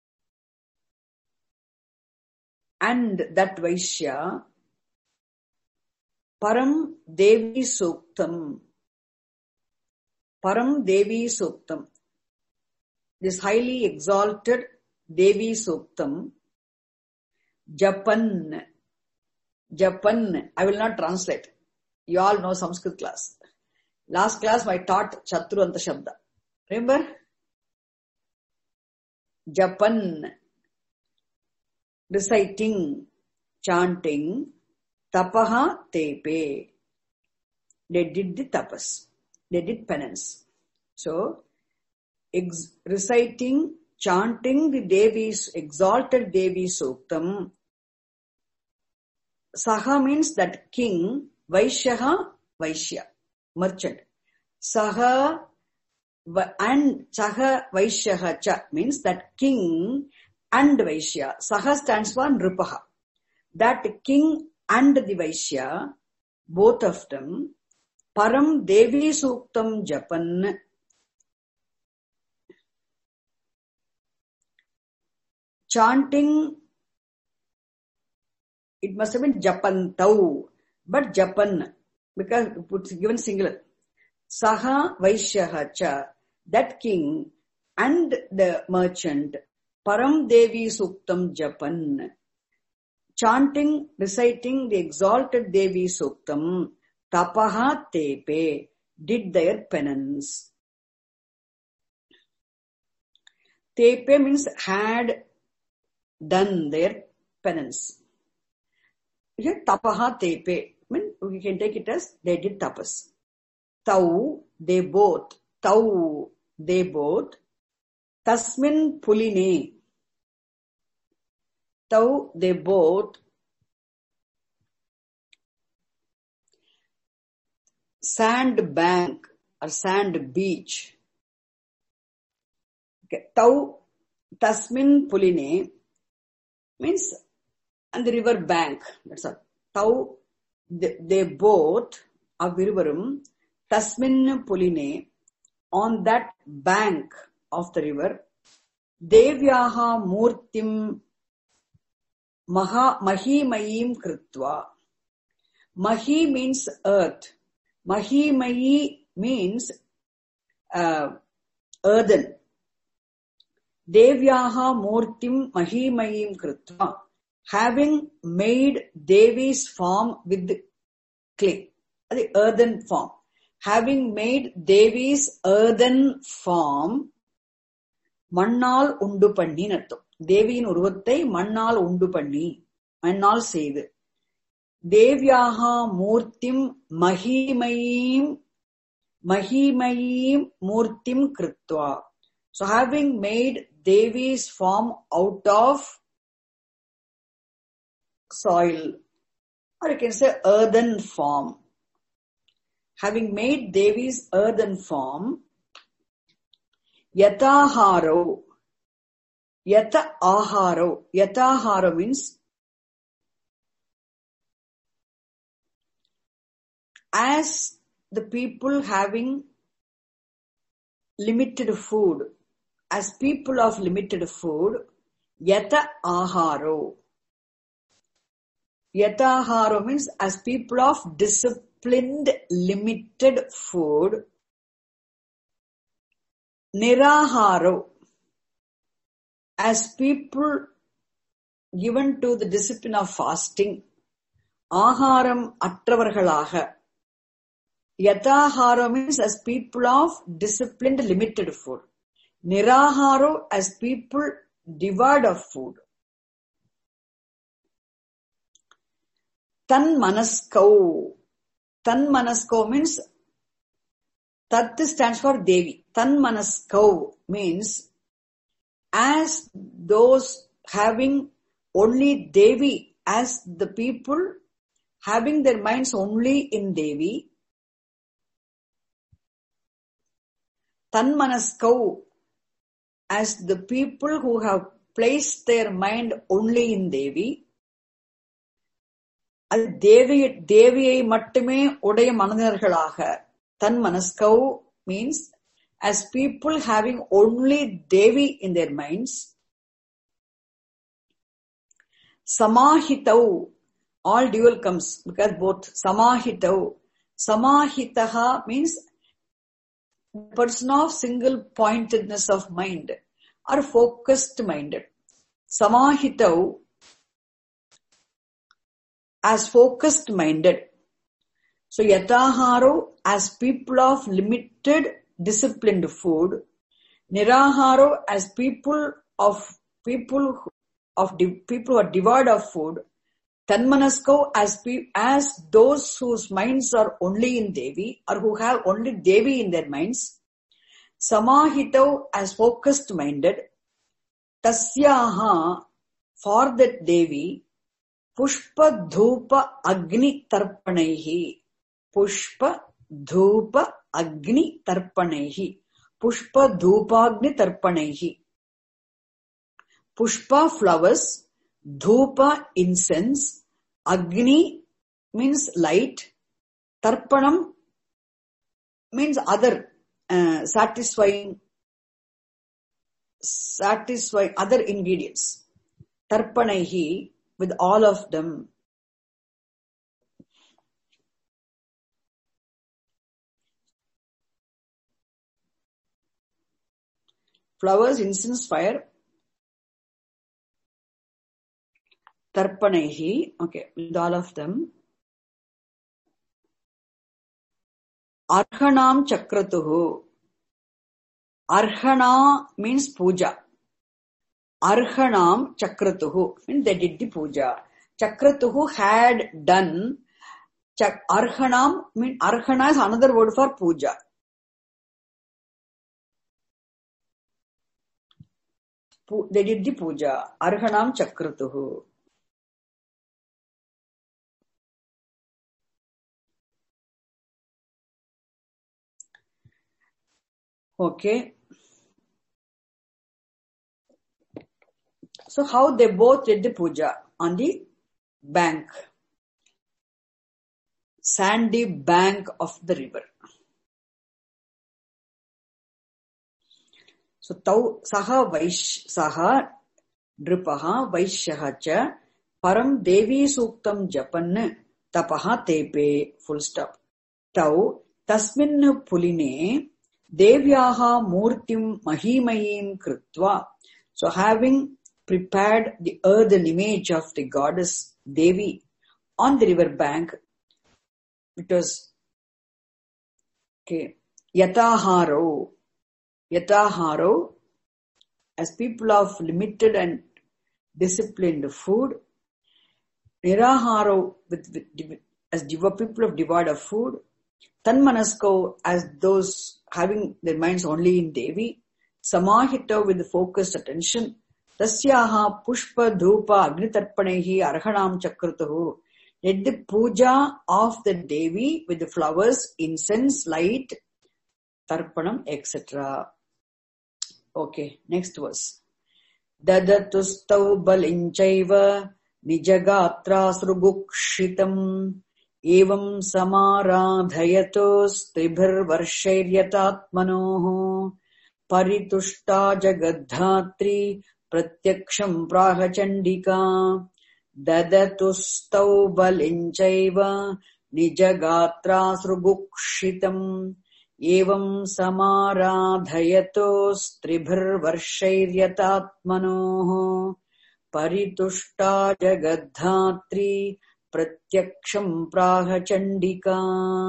and that vaishya, param devi suktam. Param Devi Suktam. This highly exalted Devi Suktam. Japan. Japan. I will not translate. You all know Sanskrit class. Last class I taught Chatru Anta Shabda. Remember? Japan. Reciting, chanting, tapaha tepe. They did the tapas. They did penance. So, reciting, chanting the Devi's, exalted Devi Suktam. Saha means that king, Vaishyaha, Vaishya, merchant. Saha and Saha Vaishyaha cha means that king and Vaishya. Saha stands for Nripaha. That king and the Vaishya, both of them, Param Devi Suktam Japan. Chanting, it must have been Japantau, but Japan, because it's given singular. Saha Vaishyaha cha, that king and the merchant, Param Devi Suktam Japan. Chanting, reciting the exalted Devi Suktam, Tapaha Tepe, did their penance. Tepe means had done their penance. Here, Tapaha Tepe, we can take it as they did tapas. Tau, they both. Tau, they both. Tasmin Puline. Tau, they both. Sand bank or sand beach. Okay. Tau, Tasmin Puline means on the river bank. That's all. Tau, they both, Aviruvarum, Tasmin Puline, on that bank of the river, Devyaha Murtim Mahimayim Kritva. Mahi means earth. Mahimayi means earthen. Devyaha Murtim Mahimayim Kritva. Having made Devi's form with clay, the earthen form. Having made Devi's earthen form, Mannal undu panni nartham. Deviyin uruvattai Mannal undu panni, Mannal seidu. Devyaha Murtim Mahimayim Murtim Kritva. So having made Devi's form out of soil, or you can say earthen form. Having made Devi's earthen form, Yataharo. Yataharo. Yataharo means as the people having limited food, as people of limited food, Yataharo. Yataharo means as people of disciplined, limited food. Niraharo, as people given to the discipline of fasting. Aharam atravargalaga. Yataharo means as people of disciplined, limited food. Niraharo as people devoid of food. Tanmanaskau. Tanmanaskau means, Tat stands for Devi. Tanmanaskau means as those having only Devi, as the people having their minds only in Devi. Tanmanaskau, as the people who have placed their mind only in Devi, அது தேவியை மட்டுமே உடைய மனிதர்களாக, தன் மனஸ்கௌ means as people having only Devi in their minds. Samahitau, all dual comes because both samahitau. Samahitaha means the person of single pointedness of mind or focused minded. Samahitau as focused minded. So yataharo as people of limited disciplined food, niraharo as people who are devoid of food, tanmanasko as those whose minds are only in Devi or who have only Devi in their minds, samahitau as focused minded, tasyaha for that Devi, pushpa dhupa agni tarpanaihi, pushpa dhupa agni tarpanaihi, pushpa dhupagni tarpanaihi. Pushpa flowers, dhupa incense, agni means light, tarpanam means other satisfying other ingredients. Tarpanaihi with all of them. Flowers, incense, fire. Tarpanaihi, okay, with all of them. Arhanam chakratuhu. Arhana means puja. Arhanam chakratuhu means they did the puja. Chakratuhu had done. Arhanam means Arhana is another word for puja. They did the puja. Arhanam chakratuhu. Okay. So how they both did the puja? On the bank. Sandy bank of the river. So tau saha nripaha vaishyaha cha param devi suktam japan tapaha tepe, full stop. Tau tasmin puline devyaha murtim mahimayim krutva. So having prepared the earthen image of the goddess Devi on the river bank, it was okay. Yataharo, as people of limited and disciplined food, niraharo as people of devoid of food, tanmanasko as those having their minds only in Devi, samahita with focused attention, tasyaha pushpa dhupa agnitarpanehi arhanam chakratuhu, did the puja of the Devi with the flowers, incense, light, tarpanam, etc. Okay, next verse. Dadatustau balinchaiva nijagatra srugukshitam evam samaradhayatos tribhir varshairyatmanoh paritushta jagadhatri pratyaksham prahachandika. Dadatustau balinchaiva nijagatra srugukshitam evam samaradhayatos tribhir varshairyatmanoh paritushta jagadhatri pratyaksham prahachandika.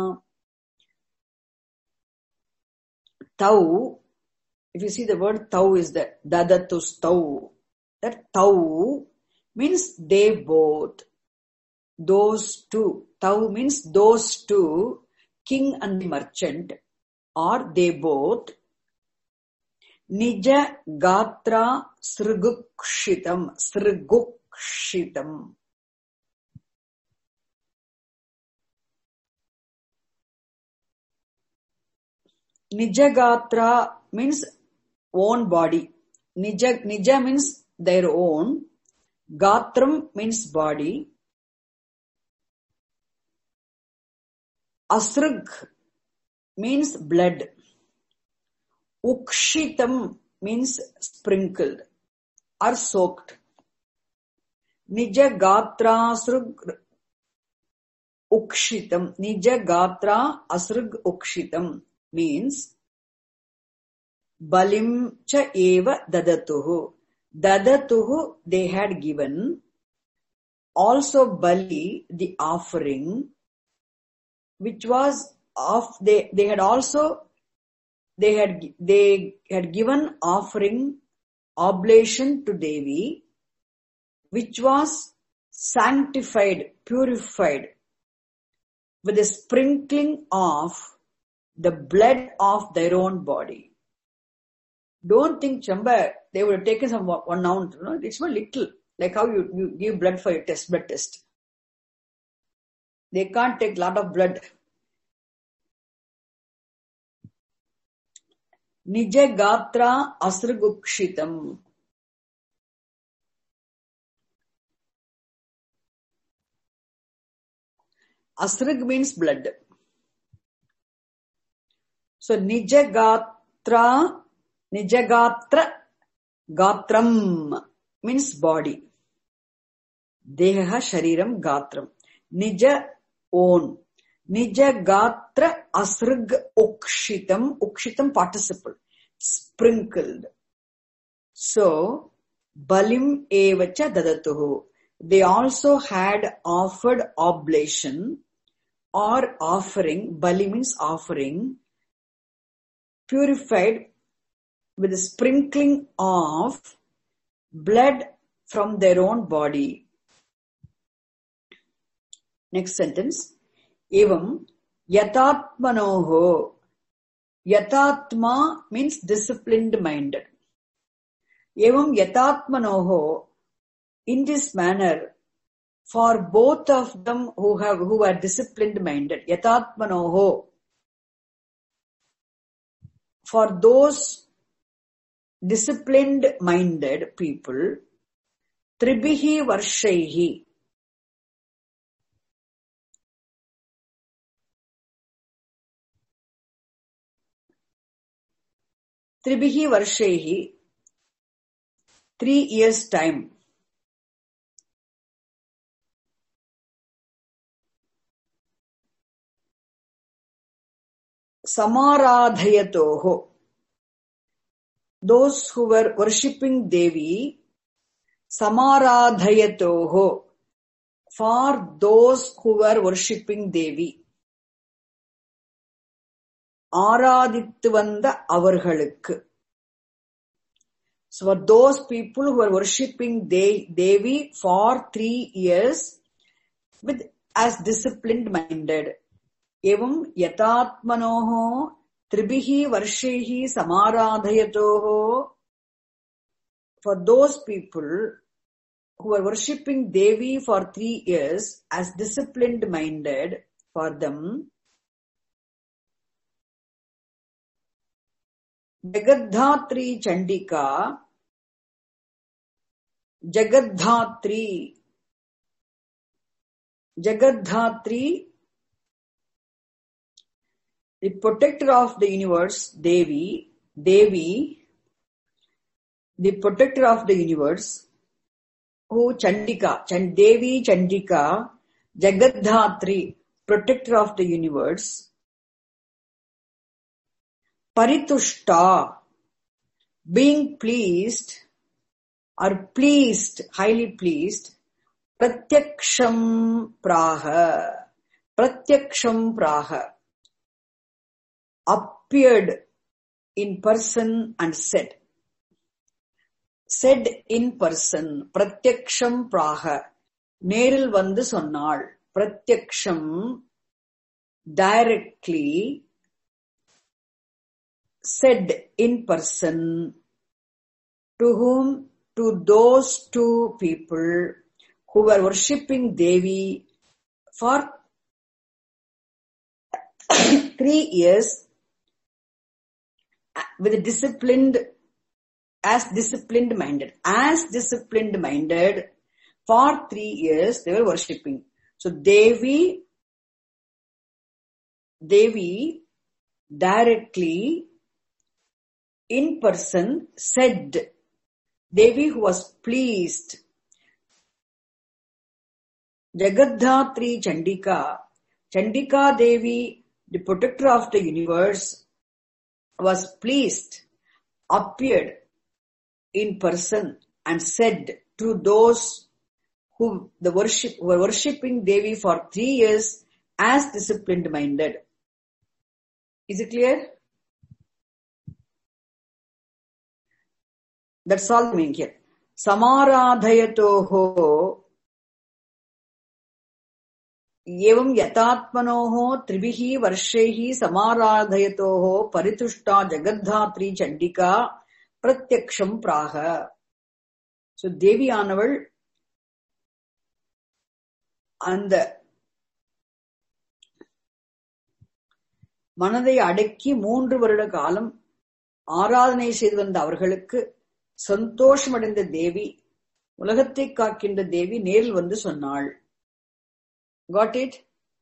Tau, if you see the word tau is that dadatustau. That tau means they both. Those two. Tau means those two, king and the merchant, or they both. Nija gatra srugukshitam. Nijagatra means own body. Nija means their own. Gatram means body. Asrug means blood. Ukshitam means sprinkled or soaked. Nija Gatra Asrug Ukshitam. Nija Gatra Asrug Ukshitam means Balim cha eva dadatuhu. Dadatuhu they had given. Also Bali, the offering, which was of they had given offering oblation to Devi, which was sanctified, purified with the sprinkling of the blood of their own body. Don't think Chamba, they would have taken some one ounce, it's very little, like how you give blood for your blood test. They can't take a lot of blood. Nija Gatra Asrigukshitam. Asrig means blood. So Nija Gatra, Gatram means body. Deha Shariram Gatram. Nija own. Nija Gatra Asrig Ukshitam. Ukshitam participle. Sprinkled. So, Balim Evacha Dadatuhu. They also had offered oblation or offering. Bali means offering. Purified with the sprinkling of blood from their own body. Next sentence. Evam yatatmanoho. Yatatma means disciplined minded. Evam yatatmanoho. In this manner, for both of them who are disciplined minded, yatatmanoho. For those disciplined minded people, tribihi varshaihi. Tribihi varshaihi. 3 years time. Samaradhayatoho. Those who were worshipping Devi, Samaradhayatoho. For those who were worshipping Devi. Aradittu vanda avargalukku. So for those people who were worshipping Devi for 3 years as disciplined minded. Evam yatatmanoho tribihi varshaihi samaradhayatoho. For those people who were worshipping Devi for 3 years as disciplined minded, for them, Jagadhatri Chandika, Jagadhatri, the protector of the universe, Devi, the protector of the universe, who Chandika, Devi Chandika, Jagadhatri, protector of the universe, Paritushta, being pleased or pleased, highly pleased, Pratyaksham Praha, appeared in person and said in person, Pratyaksham Praha, நேரில் வந்து சொன்னாள், Pratyaksham, directly, said in person, to whom? To those two people who were worshipping Devi for 3 years with a disciplined as disciplined minded. As disciplined minded, for 3 years they were worshipping. So Devi directly in person said, Devi who was pleased, Jagadhatri Chandika Devi, the protector of the universe, was pleased, appeared in person and said to those who were worshipping Devi for 3 years as disciplined minded. Is it clear? That's all I mean here. Samaradhayatoho evam yatatmanoho tribihi varshehi samaradhayatoho paritushta jagadhatri chandika pratyaksham praha. So Devi ஆனவள் அந்த மனதை அடக்கி 3 வருட காலம் ஆராதனை செய்து வந்த அவர்களுக்கு சந்தோஷமடைந்த தேவி, உலகத்தை காக்கின்ற தேவி நேரில் வந்து சொன்னாள். Got it?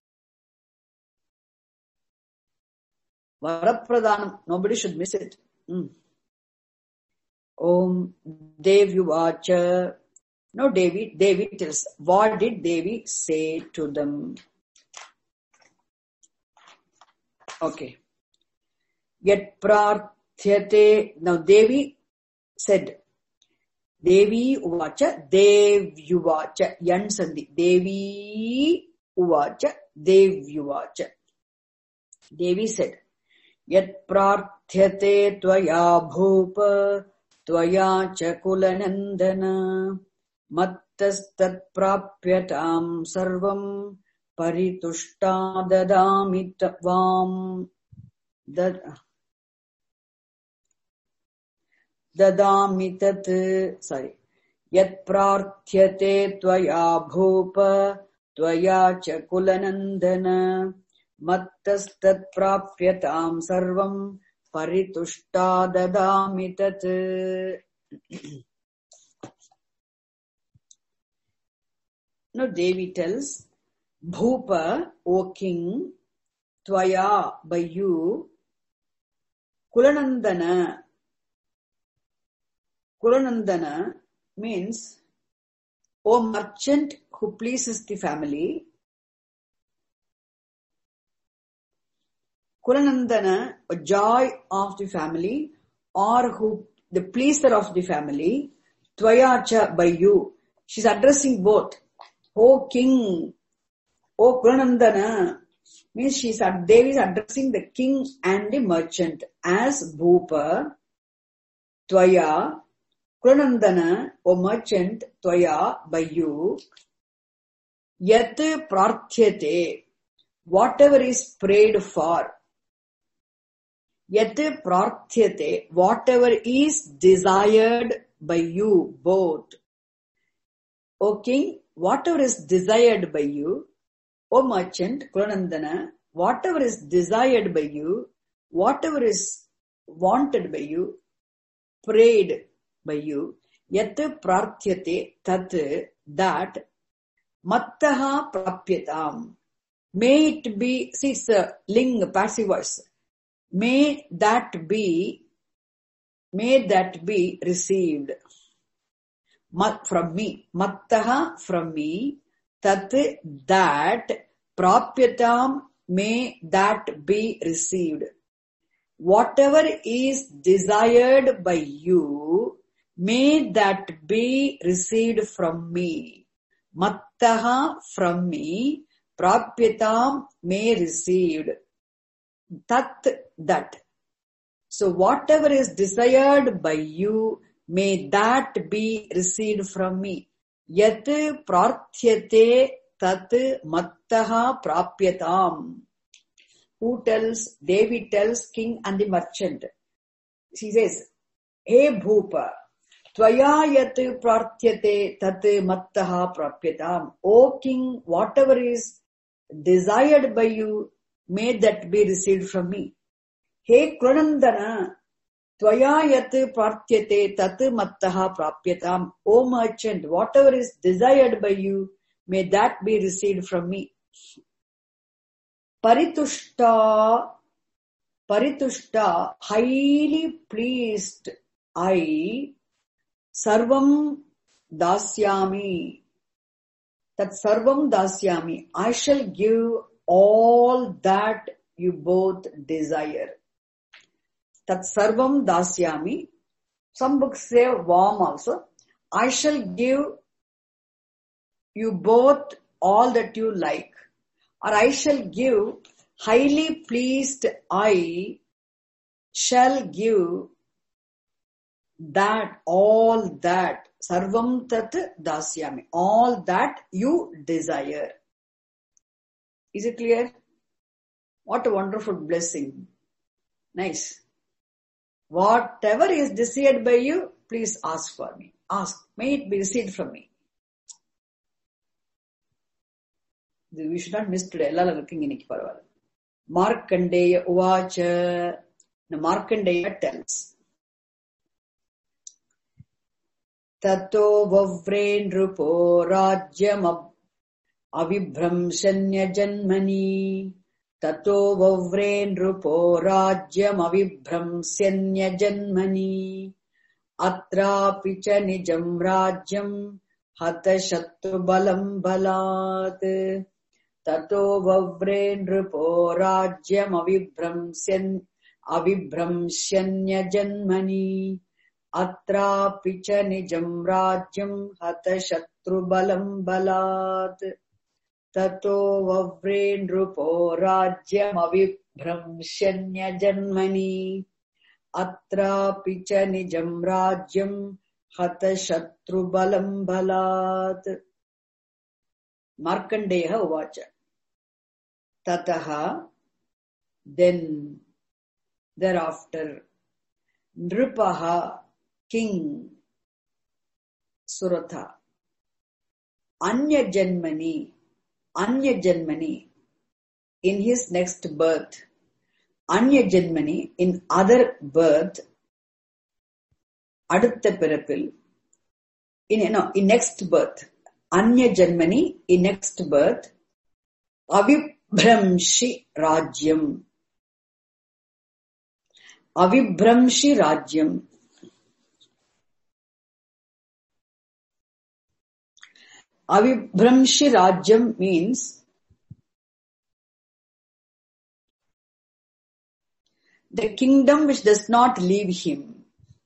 வரப்பிரதானம். Nobody should miss it. Om Devyuvacha. No, Devi tells. What did Devi say to them? Okay. Yet prarthyate. Now Devi said. Devi uvacha, Devyuvacha. Yan sandhi. Devi uvacha, Devyuvacha. Devi said. Yat prarthyate tvaya bhupa tvaya chakulanandana mattastat prapyatam sarvam paritushta dadami tvam dadami tat. Sorry. Yat prarthyate tvaya bhupa tvaya chakulanandana mattastat prapyatam sarvam paritushta dadami tat. Now Devi tells, Bhupa, O king, tvaya, by you, Kulanandana. Kulanandana means, O merchant who pleases the family. Kulanandana, a joy of the family, or who the pleaser of the family. Tvayacha, by you. She's addressing both. O king, O Kulanandana, means Devi is addressing the king and the merchant as Bhupa, Tvaya, Kulanandana, O merchant, Tvaya, by you, Yat prarthyate, whatever is prayed for. Yat prarthyate, whatever is desired by you both. O king, whatever is desired by you. O merchant, Kulanandana, whatever is desired by you, whatever is wanted by you, prayed by you, yat prarthyate, tat, that, mattaha prapyatam. May it be, see it's a ling, passive voice. May that be received from me. Mattaha, from me. Tat, that, prapyatam, may that be received. Whatever is desired by you, may that be received from me. Mattaha, from me. Prapyatam, may received. Tat, that. So whatever is desired by you, may that be received from me. Yat prarthyate tat mattaha prapyatam. Who tells? Devi tells king and the merchant. She says, Hey Bhupa, tvaya yat prarthyate tat mattaha prapyatam. O king, whatever is desired by you, may that be received from me. Hey Kulanandana, Tvaya yat pratyate tat mattaha prapyatam. O merchant, whatever is desired by you, may that be received from me. Paritushta, highly pleased I, sarvam dasyami. That sarvam dasyami, I shall give all that you both desire. That sarvam dasyami, some books say warm also. I shall give you both all that you like. Or I shall give, highly pleased I shall give that, all that, sarvam tat dasyami, all that you desire. Is it clear? What a wonderful blessing. Nice. Whatever is desired by you, please ask for me. Ask. May it be received from me. We should not miss today. Markandeya uvacha. Now Markandeya tells. Tato vavre nrupo rajyam avibhramshanya janmani. Tato vavre nrupo rajyam avibhramsyanya janmani. Atrapi cha nijam rajyam hata shatru balam balat. Tato vavre nrupo rajyam avibhramsyanya janmani. Atrapi cha nijam rajyam hata shatru balam balat. Tato vavre nrupo rajyam avibhramsyanya janmani. Atrapi cha nijam rajyam hata shatru balam balat. Markandeya uvacha. Tataha, then, thereafter, Nrupaha, king, Suratha, Anya Janmani, in his next birth, Anya Janmani, in other birth, Adutta Pirapil, in next birth, Anya Janmani, in next birth, Avibhramshi Rajyam. Avibhramshi Rajyam. Avibhramshi Rajyam means the kingdom which does not leave him.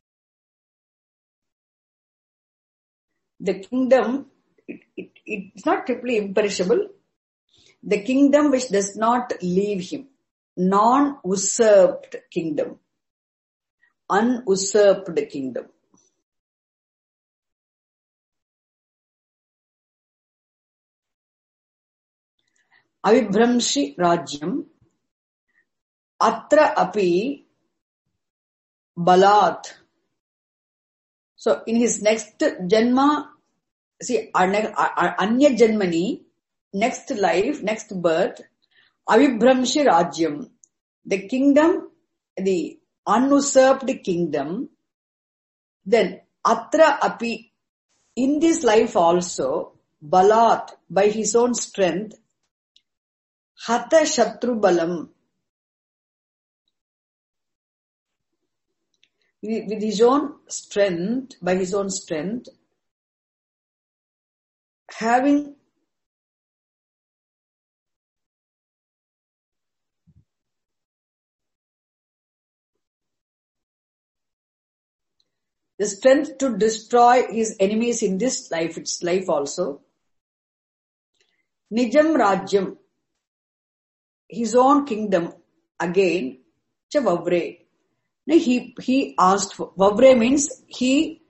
The kingdom, it's not triply imperishable. The kingdom which does not leave him. Non-usurped kingdom. Unusurped kingdom. Avibhramshi Rajyam. Atra api balat. So in his next janma, see, Anya Janmani, next life, next birth, Avibhramshi Rajyam, the kingdom, the unusurped kingdom. Then Atra api, in this life also, balat, by his own strength, hata shatru balam, with his own strength, by his own strength, having the strength to destroy his enemies in this life, its life also. Nijam Rajyam, his own kingdom, again, cha Vavre. He asked for, Vavre means he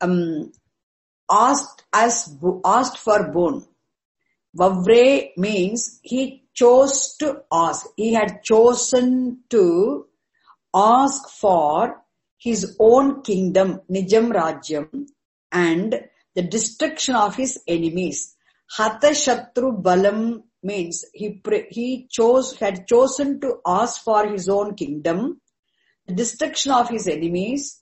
asked for boon. Vavre means he chose to ask. He had chosen to ask for his own kingdom, Nijam Rajyam, and the destruction of his enemies. Hata Shatru Balam means he had chosen to ask for his own kingdom, the destruction of his enemies,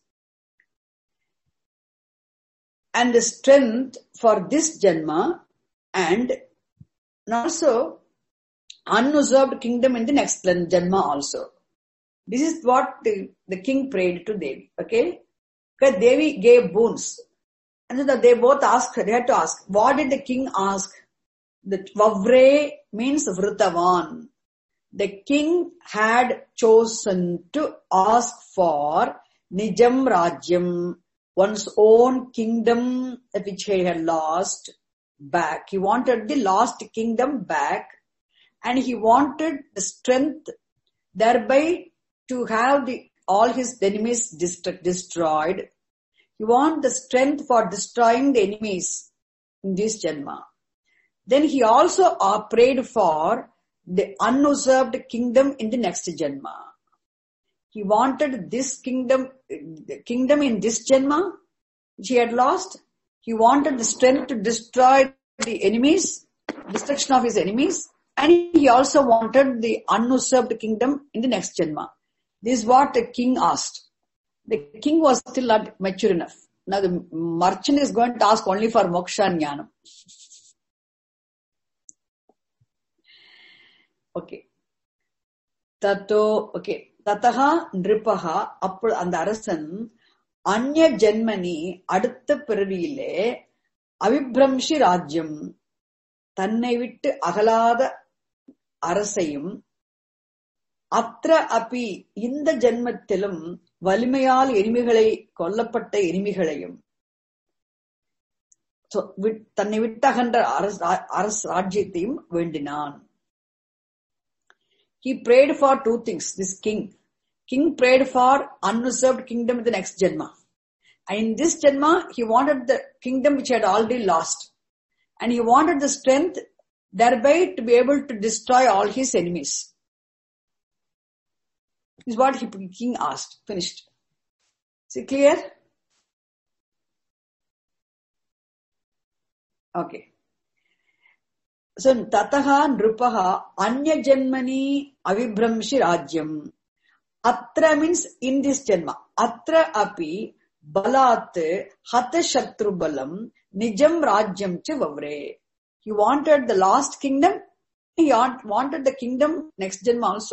and the strength for this Janma, and also unusurped kingdom in the next Janma also. This is what the king prayed to Devi. Okay? Because Devi gave boons. And so they both asked, they had to ask, what did the king ask? The Vavre means Vritavan. The king had chosen to ask for Nijam Rajyam, one's own kingdom which he had lost back. He wanted the lost kingdom back, and he wanted the strength thereby to have all his enemies destroyed. He wanted the strength for destroying the enemies in this Janma. Then he also prayed for the unusurped kingdom in the next Janma. He wanted this kingdom, the kingdom in this Janma, which he had lost. He wanted the strength to destroy the enemies, destruction of his enemies, and he also wanted the unusurped kingdom in the next Janma. This is what the king asked. The king was still not mature enough. Now the merchant is going to ask only for moksha and jnanam. Okay. Tataha nripaha, appul and arasan, anya janmani, adutha piravile, avibramshi rajyam, tannai vittu agalada அரசையும் அத்திர அப்பி இந்த ஜென்மத்திலும் வலிமையால் எனிமிகளை கொல்லப்பட்ட எனிமிகளையும் தன்னை விட்டகன்ற அரச ராஜ்யத்தையும் வேண்டினான். He prayed for two things. This king prayed for unusurped kingdom in the next Janma. And in this Janma, he wanted the kingdom which he had already lost. And he wanted the strength thereby to be able to destroy all his enemies. This is what king asked. Finished. Is it clear? Okay. So, tataha nrupaha anya janmani avibramshi rajyam. Atra means in this janma. Atra api balat hata shatru balam nijam rajyam cha vavre. He wanted the lost kingdom. He wanted the kingdom next janma also.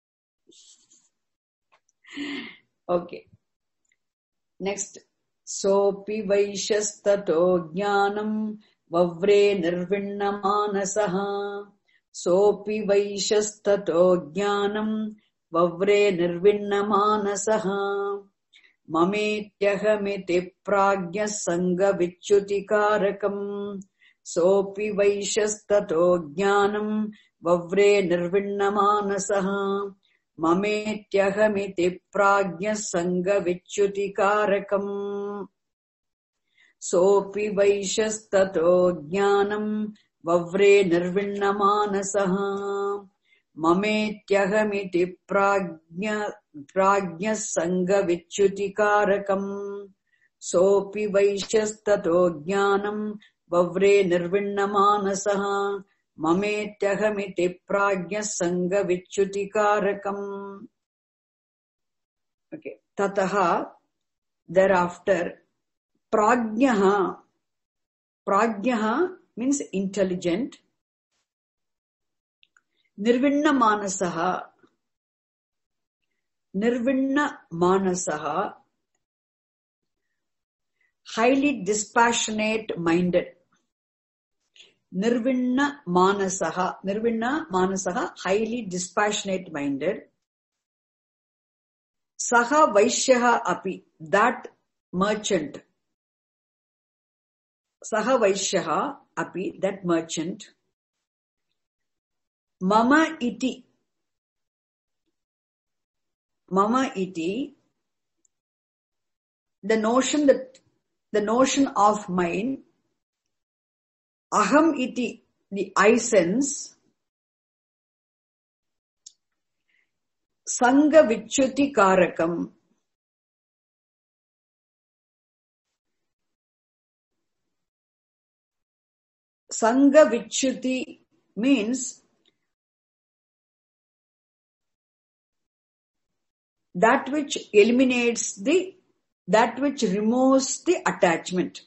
Okay. Next. Sopi vaishastato jnanam vavre nirvinna manasaha. Sopi vaishastato jnanam vavre nirvinna manasaha. Mametyahamiti pragya sanga vichyutikarakam. Sopi vaishastato jnanam vavre nirvinna manasaha. Mametyahamiti pragya sanga vichyutikarakam. Sopi vaishastato jnanam vavre nirvinna manasaha. Mametyahamiti pragya sanga vichyutikarakam. Sopi vaishastato jnanam vavre nirvinna manasaha. Mametyahamiti pragya sanga vichyutikarakam. Okay. Tataha, thereafter, pragyaha. Pragyaha means intelligent. Nirvinna manasaha. Nirvinna manasaha, highly dispassionate minded. Nirvinna manasaha, highly dispassionate minded. Saha vaishyaha api, that merchant. Saha vaishyaha api, that merchant. Mama iti, the notion of mine. Aham iti, the I sense. Sanga vichyuti karakam. Sanga vichyuti means that which eliminates that which removes the attachment.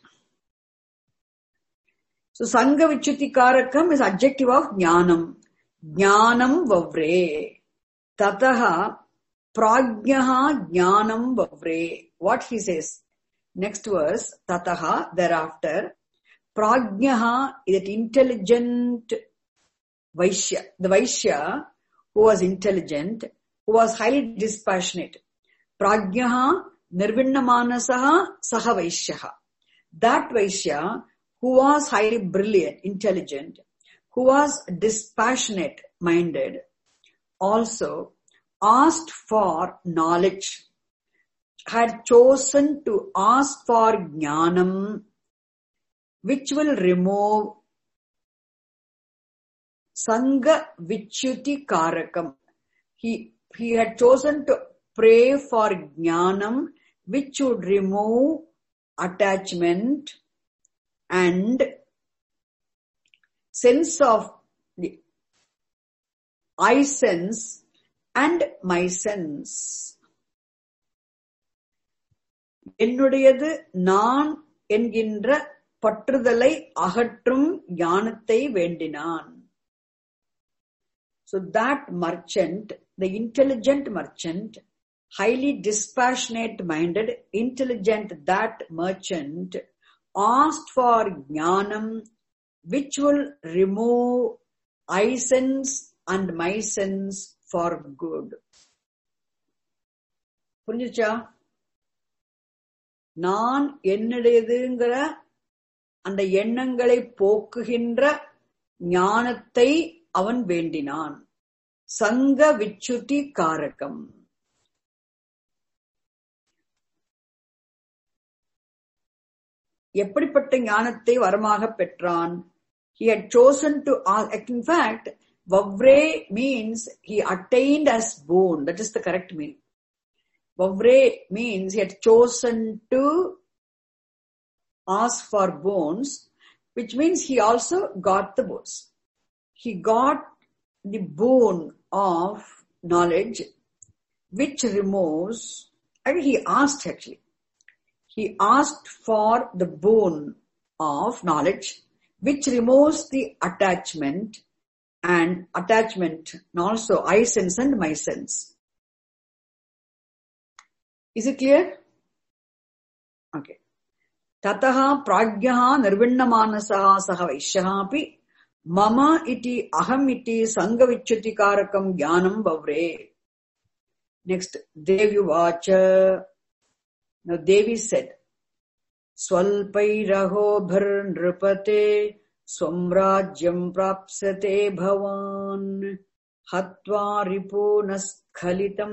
So Sangha Vichyuti Karakam is adjective of Jnanam. Jnanam Vavre. Tataha Prajnaha Jnanam Vavre. What he says? Next verse, Tataha, thereafter. Prajnaha is that intelligent Vaishya. The Vaishya who was intelligent, who was highly dispassionate. Prajnaha Nirvinnamanasaha Saha Vaishyaha. That Vaishya who was highly brilliant, intelligent, who was dispassionate minded, also asked for knowledge, had chosen to ask for jnanam, which will remove Sangha Vichyuti Karakam. He had chosen to pray for jnanam, which would remove attachment and sense of the I sense and my sense. என்னுடையது நான் என்கின்ற பற்றுதலை அகற்றும் ஞானத்தை வேண்டினான். So that merchant, the intelligent merchant, highly dispassionate minded, intelligent, that merchant asked for jnanam, which will remove I sense and my sense for good. புரிஞ்சுச்சா? நான் என்னுடையதுங்கிற அந்த எண்ணங்களை போக்குகின்ற ஞானத்தை அவன் வேண்டினான். சங்க விச்சுதி காரகம். எப்படிப்பட்ட ஞானத்தை வரமாக பெற்றான்? He had chosen to ask. In fact, Vavre means he attained as boon. That is the correct meaning. Vavre means he had chosen to ask for boons, which means he also got the boons. He got the boon of knowledge, which removes, and he asked actually. He asked for the boon of knowledge, which removes the attachment and also I sense and my sense. Is it clear? Okay. Tataha prajnaha nirvinnamanasaha saha vaishyaha api mama iti aham iti sangha vichyuti karakam jnanam vavre. Next, Devi vacha. Now Devi said, Swalpairaho bhar nripate swamrajyam prapsate bhavan hatva ripunas khalitam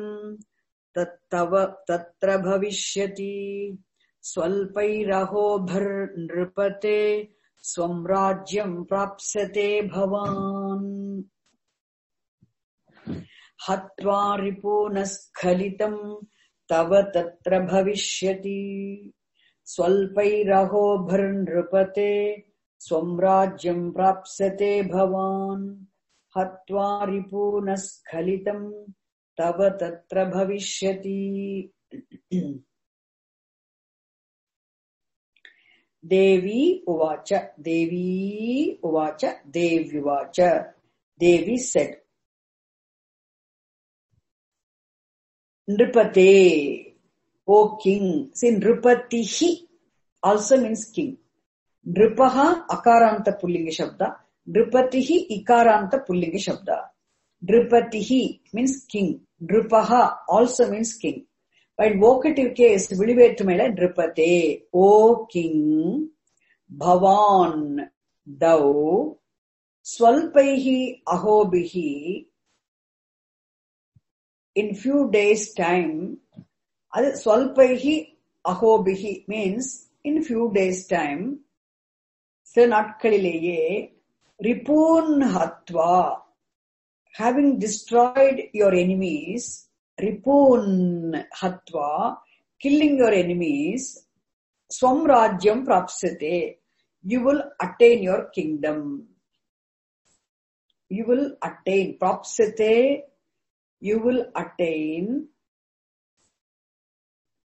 tatra bhavishyati. Swalpairaho bhar nripate swamrajyam prapsate bhavan hatva ripunas khalitam tava tatra bhavishyati. Swalpairaho bhar nripate swamrajyam prapsate bhavan hatva ripunas khalitam tava tatra bhavishyati. Devi uvacha. Devi uvacha. Devi uvacha. Devi said, Nripate, O king. See, Nripatihi also means king. Nripaha akaranta pullinga shabda. Nripatihi ikaranta pullinga shabda. Nripatihi means king. Nripaha also means king. But in vocative case, vilivettumela Nripate, O king, Bhavan, thou, Swalpaihi ahobihi, in few days time, Swalpaihi ahobihi means in few days time, சில நாட்களிலேயே, Ripun hatva, having destroyed your enemies, Ripun hatva, killing your enemies, Swamrajyam prapsate, you will attain your kingdom. You will attain, prapsate, you will attain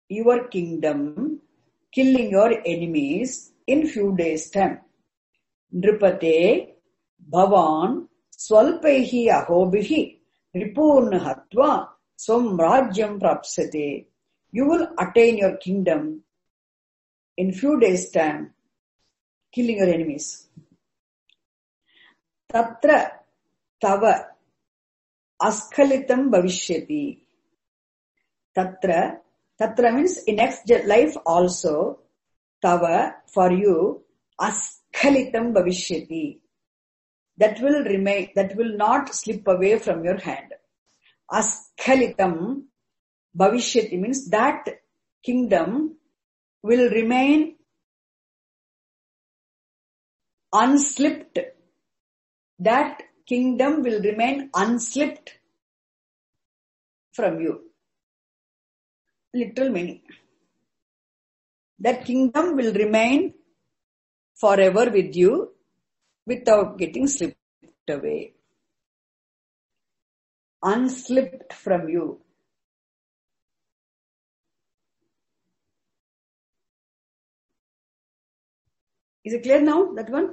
your kingdom, killing your enemies in few days' time. Nripate bhavan swalpaihi ahobihi ripurna hatva svam rajyam prapsate. You will attain your kingdom in few days' time, killing your enemies. Tatra tava askhalitam bhavishyati. Tatra means in next life also, tava, for you, askhalitam bhavishyati. That will remain, that will not slip away from your hand. Askhalitam bhavishyati means that kingdom will remain unslipped. That kingdom will remain unslipped from you. Literal meaning. That kingdom will remain forever with you without getting slipped away. Unslipped from you. Is it clear now, that one?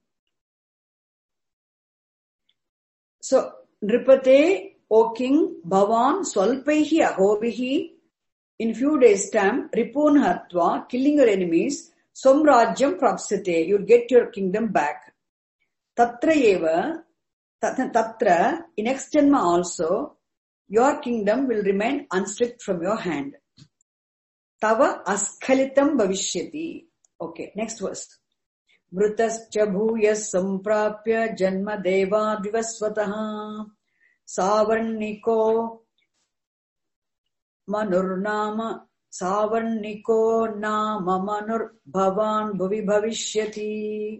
So, Nripate, O king, Bhavan, Swalpaihi, Ahobihi, in few days' time, Ripun Hatva, killing your enemies, Somrajyam Prapsate, you'll get your kingdom back. Tatra eva, Tatra, in next Janma also, your kingdom will remain unslipped from your hand. Tava askhalitam bhavishyati. Okay, next verse. Mrutascha bhuyas samprapya janma deva divasvataha savarniko manurnama nama manur bhavan bhuvi bhavishyati.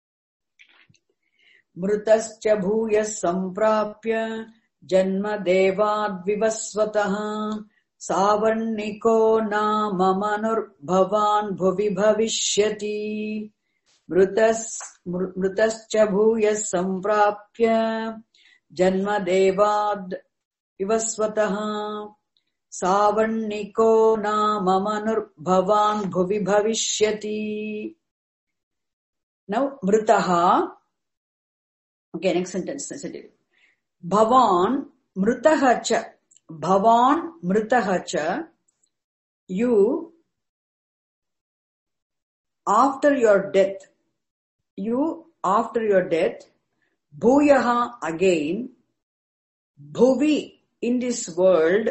Mrutascha bhuyas samprapya janma deva divasvataha savarniko nama manur bhavan bhuvi bhavishyati. Mrutascha bhuyas samprapya janma devad vivasvataha savarniko nama manur bhavan bhuvi bhavishyati. Now, mrutaha. Okay, next sentence. Bhavan mrutaha cha. Bhavan mrutaha cha. You, after your death, bhuyaha again, bhuvi in this world.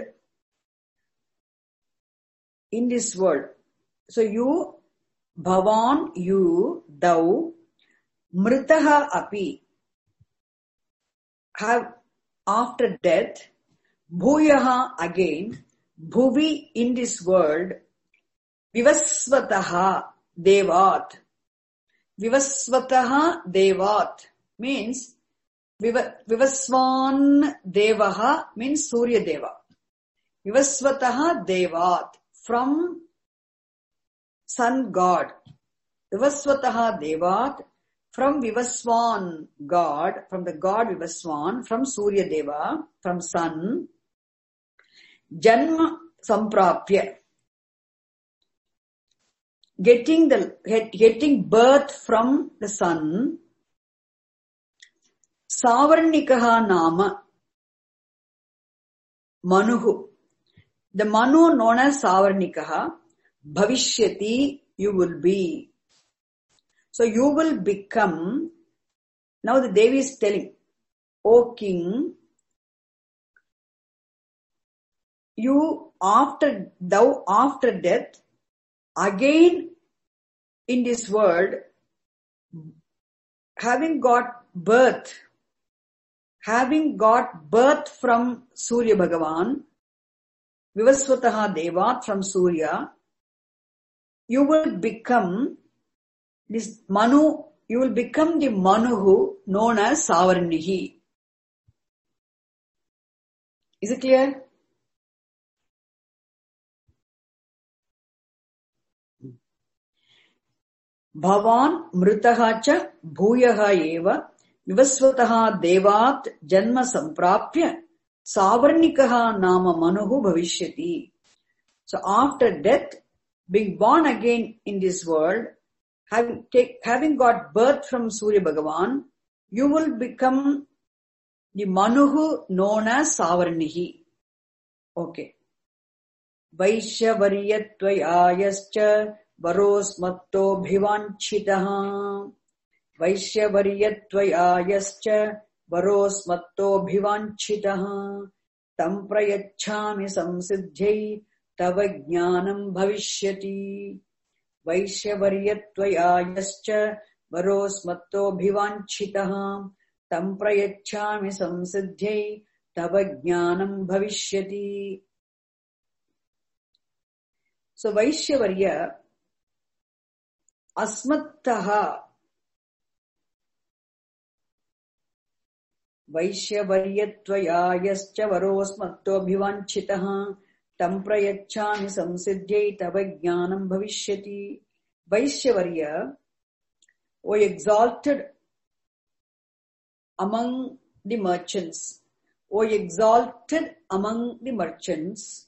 So you, bhavan, you, thou, mritaha api, have after death, bhuyaha again, bhuvi in this world, vivasvataha devat. Vivasvataha devat means Vivasvan devaha means Surya Deva. Vivasvataha devat from sun god. Vivasvataha devat from Vivasvan god, from the god Vivasvan, from Surya Deva, from sun. Janma samprapya, getting birth from the sun. Savarnikaha nama Manuhu. The Manu known as Savarnikaha, Bhavishyati, you will be. So you will become, now the Devi is telling, O king, thou after death, again in this world, having got birth from Surya Bhagavan, Vivasvataha Devat from Surya, you will become this Manu, you will become the Manuhu known as Savarnihi. Is it clear? Bhavan mrutaha cha bhuyaha eva vivasvataha devat janma samprapya savarnikaha nama manuhu bhavishyati. So after death, being born again in this world, having got birth from Surya Bhagavan, you will become the Manuhu known as Savarnihi. Okay. Vaishyavaryatvayayascha varosmatto bhivanchitaha. Vaishyavaryatvayayascha varosmatto bhivanchitaha. Tam prayachami samsiddhyai tava jnanam bhavishyati. Vaishyavaryatvayayascha varosmatto bhivanchitaha. Tam prayachami samsiddhyai tava jnanam bhavishyati. So Vaishyavarya asmattaha Vaishyavaryatvayayascha varosmatto bhivanchitaha tam prayachami samsiddhyai tava jnanam bhavishyati. Vaishyavarya, O exalted among the merchants, O exalted among the merchants,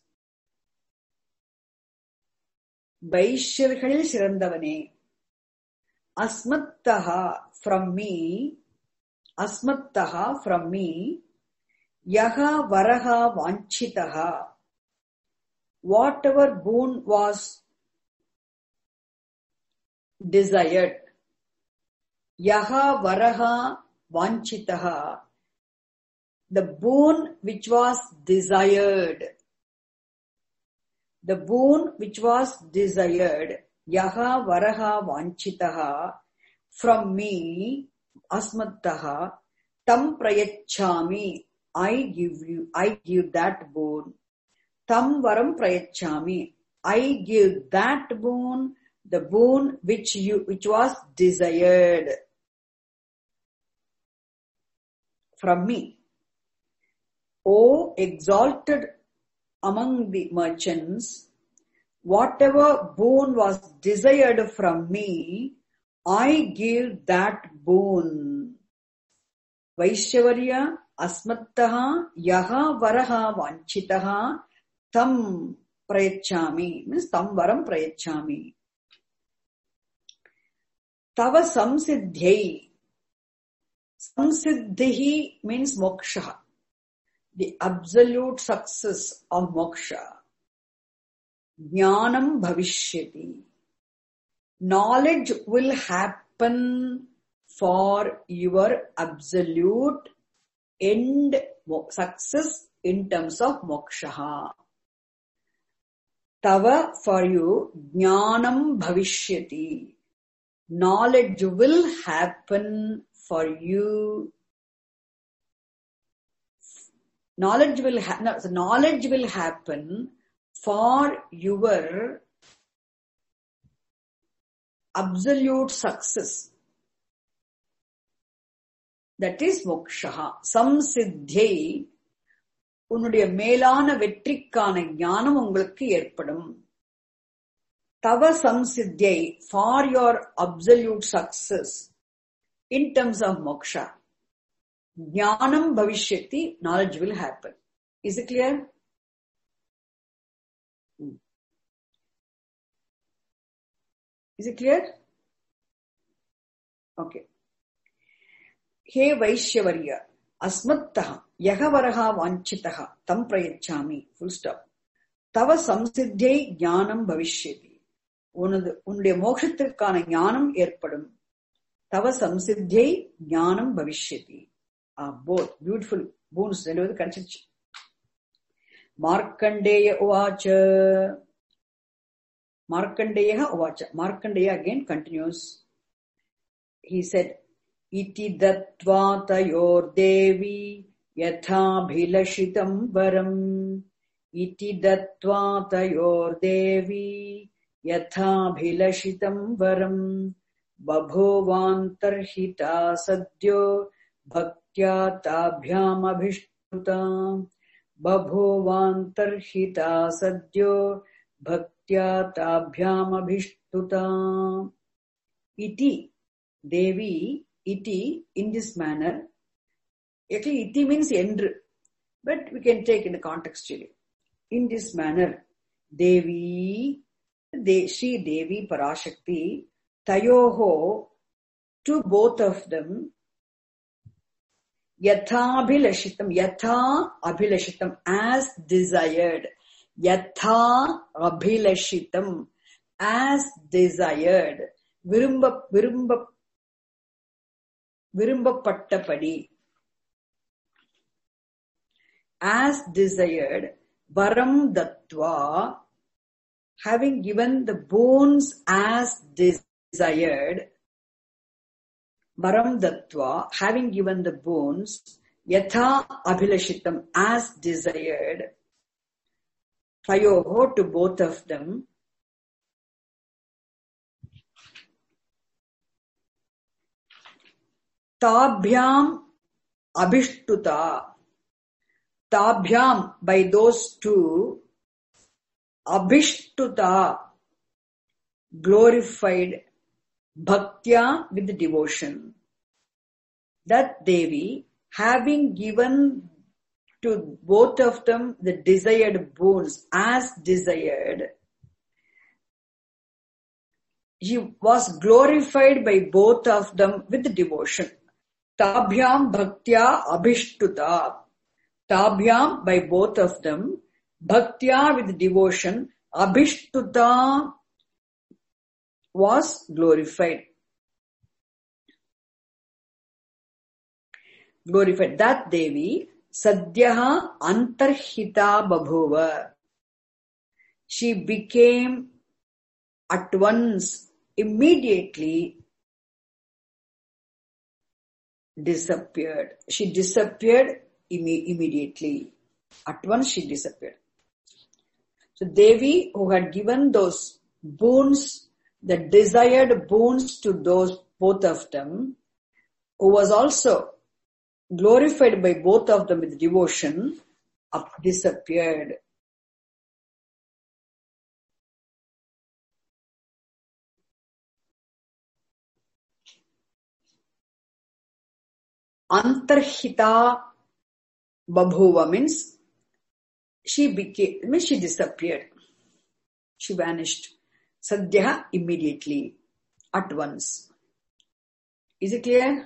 Vaishyarகளில் சிறந்தவனே, asmattaha from me, asmattaha from me, yaha varaha vanchitaha, whatever boon was desired, yaha varaha vanchitaha, the boon which was desired, the boon which was desired, yaha varaha vanchitaha, from me, asmattaha, tam prayachami, I give that boon. Tam varam prayachami, I give that boon, the boon which was desired from me. O exalted among the merchants, whatever boon was desired from me, I give that boon. Vaishyavarya asmattaha yaha varaha vanchitaha tam prayachami, means tam varam prayachami. Tava samsiddhyai. Samsiddhi means moksha, the absolute success of moksha. Jnanam bhavishyati. Knowledge will happen for your absolute end success in terms of moksha. Tava, for you, jnanam bhavishyati. Knowledge will happen for you. Knowledge will happen for your absolute success. That is moksha. Samsiddhyai, உன்னுடைய மேலான வெற்றிக்கான ஞானம் உங்களுக்கு ஏற்படும். Tava samsiddhyai, for your absolute success in terms of moksha. Jnanam bhavishyati, knowledge will happen. Is it clear? Is it clear? Okay. He Vaishyavarya, asmattaha, yagavaraha vanchitaha, tam prayachami, full stop. Tava samsiddhyai jnanam bhavishyati. உன்னுடைய மோட்சத்திற்கான ஞானம் ஏற்படும். தவ சம்சித்தியை ஞானம் பவிஷ்யதி. Both beautiful boons ரெண்டு கிடைச்சிச்சு. மார்க்கண்டேய உவாச்ச. Markandeya uvacha. Markandeya again continues. He said, Iti dattva tayor devi yatha bhilashitam varam. Iti dattva tayor devi yatha bhilashitam varam. Babhovantarhita sadyo bhaktya tabhyam abhishtuta. Babhovantarhita sadyo bhaktya tabhyam abhishtuta. Iti, Devi, iti, in this manner. Actually, iti means end, but we can take in the contextually. In this manner, Devi, Shri Devi Parashakti, Tayoho, to both of them, Yatha Abhilashitam, as desired. Yatha Abhilashitam, as desired. Virumbapattapadi. As desired. Varam Dattva, having given the boons as desired. Varam Dattva, having given the boons, Yatha Abhilashitam, as desired. Tayoho, to both of them. Tabhyam Abhishtuta. Tabhyam, by those two. Abhishtuta, glorified. Bhaktya, with devotion. That Devi, having given to both of them the desired boons as desired, she was glorified by both of them with devotion. Tabhyam Bhaktya Abhishtuta. Tabhyam, by both of them, Bhaktya, with devotion, Abhishtuta, was glorified. Glorified. That Devi, Sadhyaha Antarhita Babhuva. She became at once, immediately disappeared. She disappeared immediately. At once she disappeared. So Devi, who had given those boons, the desired boons to those both of them, who was also glorified by both of them with devotion, disappeared. Antarhita Babhuva means she disappeared. She vanished. Sadhya, immediately, at once. Is it clear?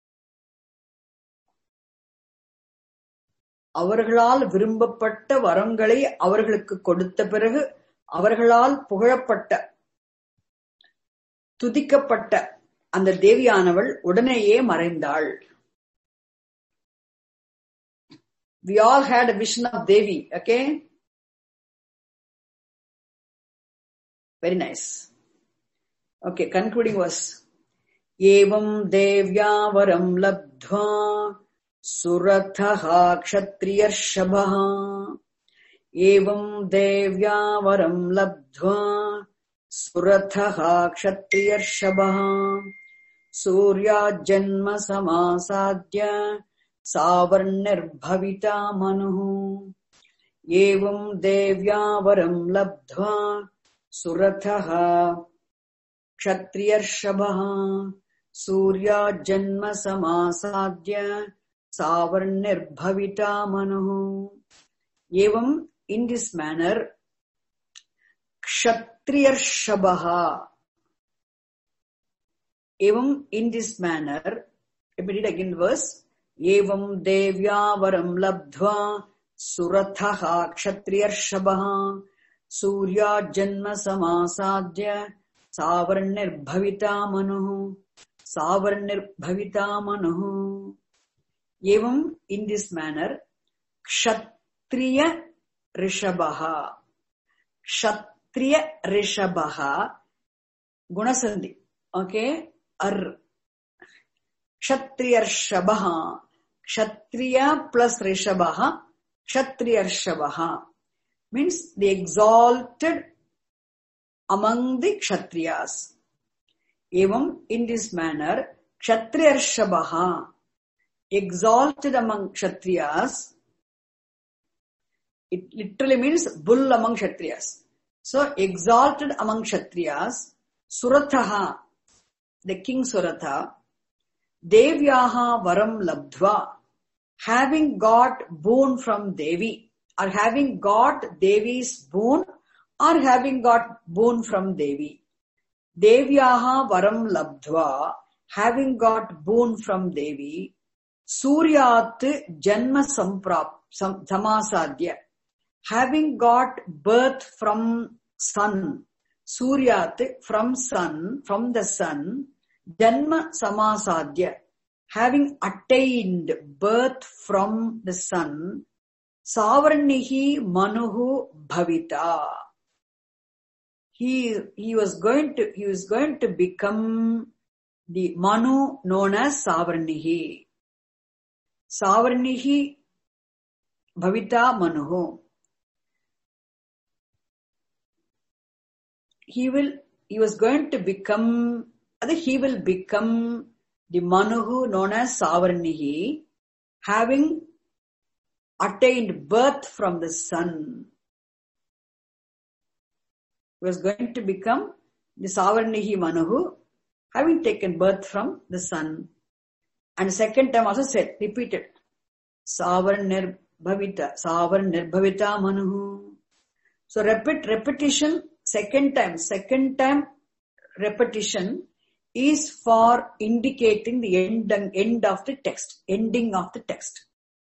அவர்களால் விரும்பப்பட்ட வரங்களை அவர்களுக்கு கொடுத்த பிறகு அவர்களால் புகழப்பட்ட துதிக்கப்பட்ட அந்த தேவியானவள் உடனேயே மறைந்தாள். We all had a vision of Devi, okay? Very nice. Okay, concluding verse. Evam devya varam labdhva surathaha kshatriyashabha. Evam devya varam labdhva surathaha kshatriyashabha. Surya janma samasadya savarnirbhavita manuhu. Evam devya varam labdhva surathaha kshatriyashabha. Surya janma samasadya savarnirbhavita manuhu. Evam, in this manner, kshatriyashabha. Evam, in this manner, repeat it again verse. Evam devya varam labdhva surathaha kshatriyashabha. Surya janma samasadya savarnirbhavita manuhu. Savarnirbhavita manuhu. Evam, in this manner, kshatriya rishabha. Kshatriya rishabha. Gunasandhi. Okay? Kshatriya rishabha. Kshatriya plus rishabha. Kshatriya rishabha. Means the exalted among the Kshatriyas. Evam, in this manner, Kshatriya rishabha. Exalted among Kshatriyas. It literally means bull among Kshatriyas. So, exalted among Kshatriyas, Surathaha, the king Suratha, Devyaha varam labdhva, having got boon from Devi, or having got Devi's boon or having got boon from Devi. Devyaha varam labdhva, having got boon from Devi. Suryat janma samasadya, having got birth from sun. Suryat, from sun, from the sun. Janma samasadya, having attained birth from the sun. Savarnihi manuhu bhavita. He was going to become the Manu known as Savarnihi. Savarnihi bhavita manuhu. He will become the Manuhu known as Savarnihi, having attained birth from the sun. He was going to become the Savarnihi Manuhu, having taken birth from the sun. And second time also said, repeated, Savarnirbhavita Manuhu. So repetition, second time repetition is for indicating the end of the text, ending of the text.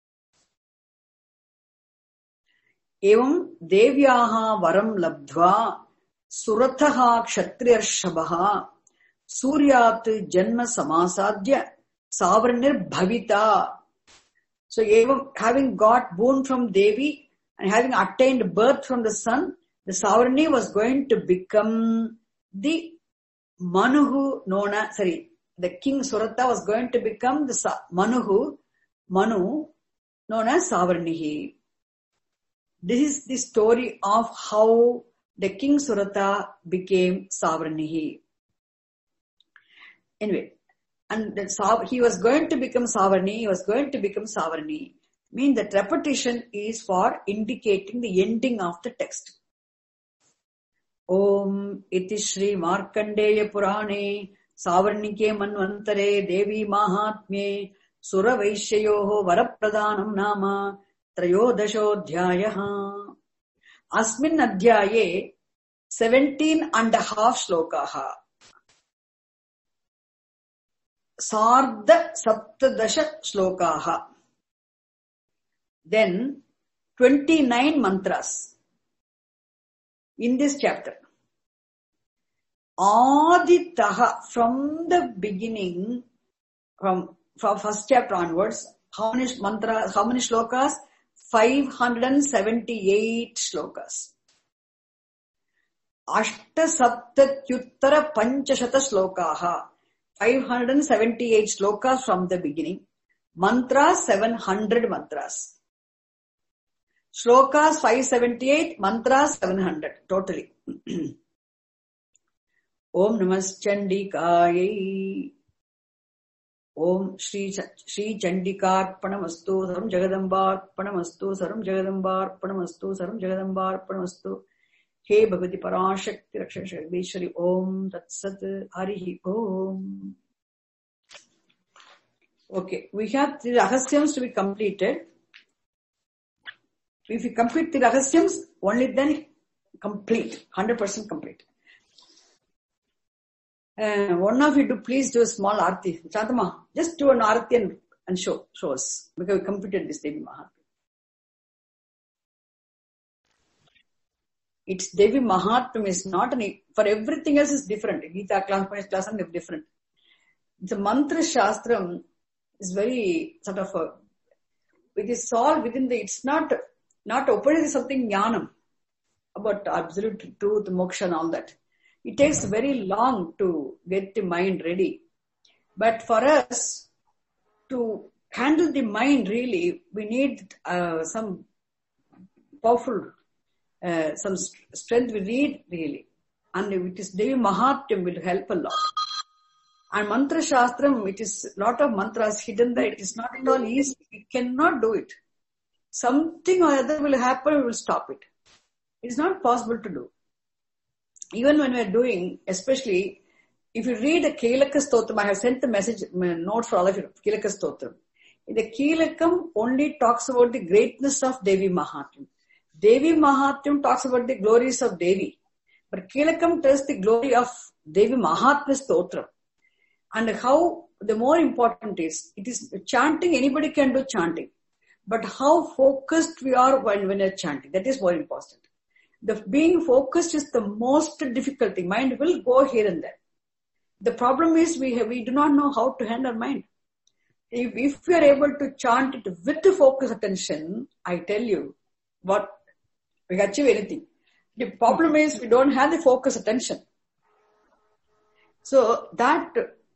Evam devyaha varam labdhva surataha kshatriyarshavaha suryat janma samasadya savarnir bhavita. So evam, having got boon from Devi and having attained birth from the sun, the Savarni was going to become the Manuhu the king Surata was going to become the Manu known as Savarnihi. This is the story of how the king Surata became Savarnihi. Anyway, and he was going to become Savarni, means that repetition is for indicating the ending of the text. Om iti Shri Markandeya Purane Savarnike Manvantare Devi Mahatmye Sura Vaishyayoho Varapradhanam Nama Trayodashodhyayaha. Asmin Adhyaye 17.5 shlokaha. Sardha Saptadasha shlokaha. Then 29 mantras in this chapter. Aditaha, from the beginning, from first chapter onwards, how many shlokas? 578 shlokas. Ashtasaptatyuttara panchashata shlokaha. 578 shlokas from the beginning. Mantras, 700 mantras. Shlokas 578, mantras 700 totally. Om Namas Chandikayai. Om Shri Chandikar-panamastu, Saram Jagadambar-panamastu, Saram Jagadambar-panamastu, Saram Jagadambar-panamastu. He Bhagavati Parashakti Rakshashagdeshwari. Om Tat Sat Harihi Om. Okay, we have the Rahasyams to be completed. If you complete the Rahasyams, only then complete, 100% complete. One of you please do a small arati. Chantama, just do an arati and show us, because we completed this Devi Mahatmya. It's Devi Mahatmya is not for everything else is different. Gita class and different. The mantra shastram is very sort of it is all within it's not open is something jnanam about absolute truth, moksha and all that. It takes very long to get the mind ready. But for us to handle the mind really, we need some powerful, some strength we need really. And it is Devi Mahatmya will help a lot. And mantra shastram, it is lot of mantras hidden there. It is not at all easy. We cannot do it. Something or other will happen, we will stop it. It is not possible to do. Even when we are doing, especially if you read the Kilaka Stotram, I have sent the note for all of you, Kilaka Stotram. The Kilakam only talks about the greatness of Devi Mahatmya. Devi Mahatmyam talks about the glories of Devi. But Kilakam tells the glory of Devi Mahatmya Stotram. And how the more important is, it is chanting, anybody can do chanting. But how focused we are when we are chanting, that is more important. The being focused is the most difficult thing. Mind will go here and there. The problem is we do not know how to handle mind. If we are able to chant it with the focus attention, I tell you, what we can achieve anything. The problem is we don't have the focus attention. So that's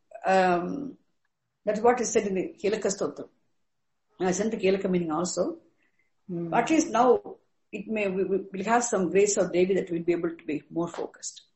what is said in the Kilaka Stotram. I sent the Kilaka meaning also. At least now we'll have some grace of Devi that we'll be able to be more focused.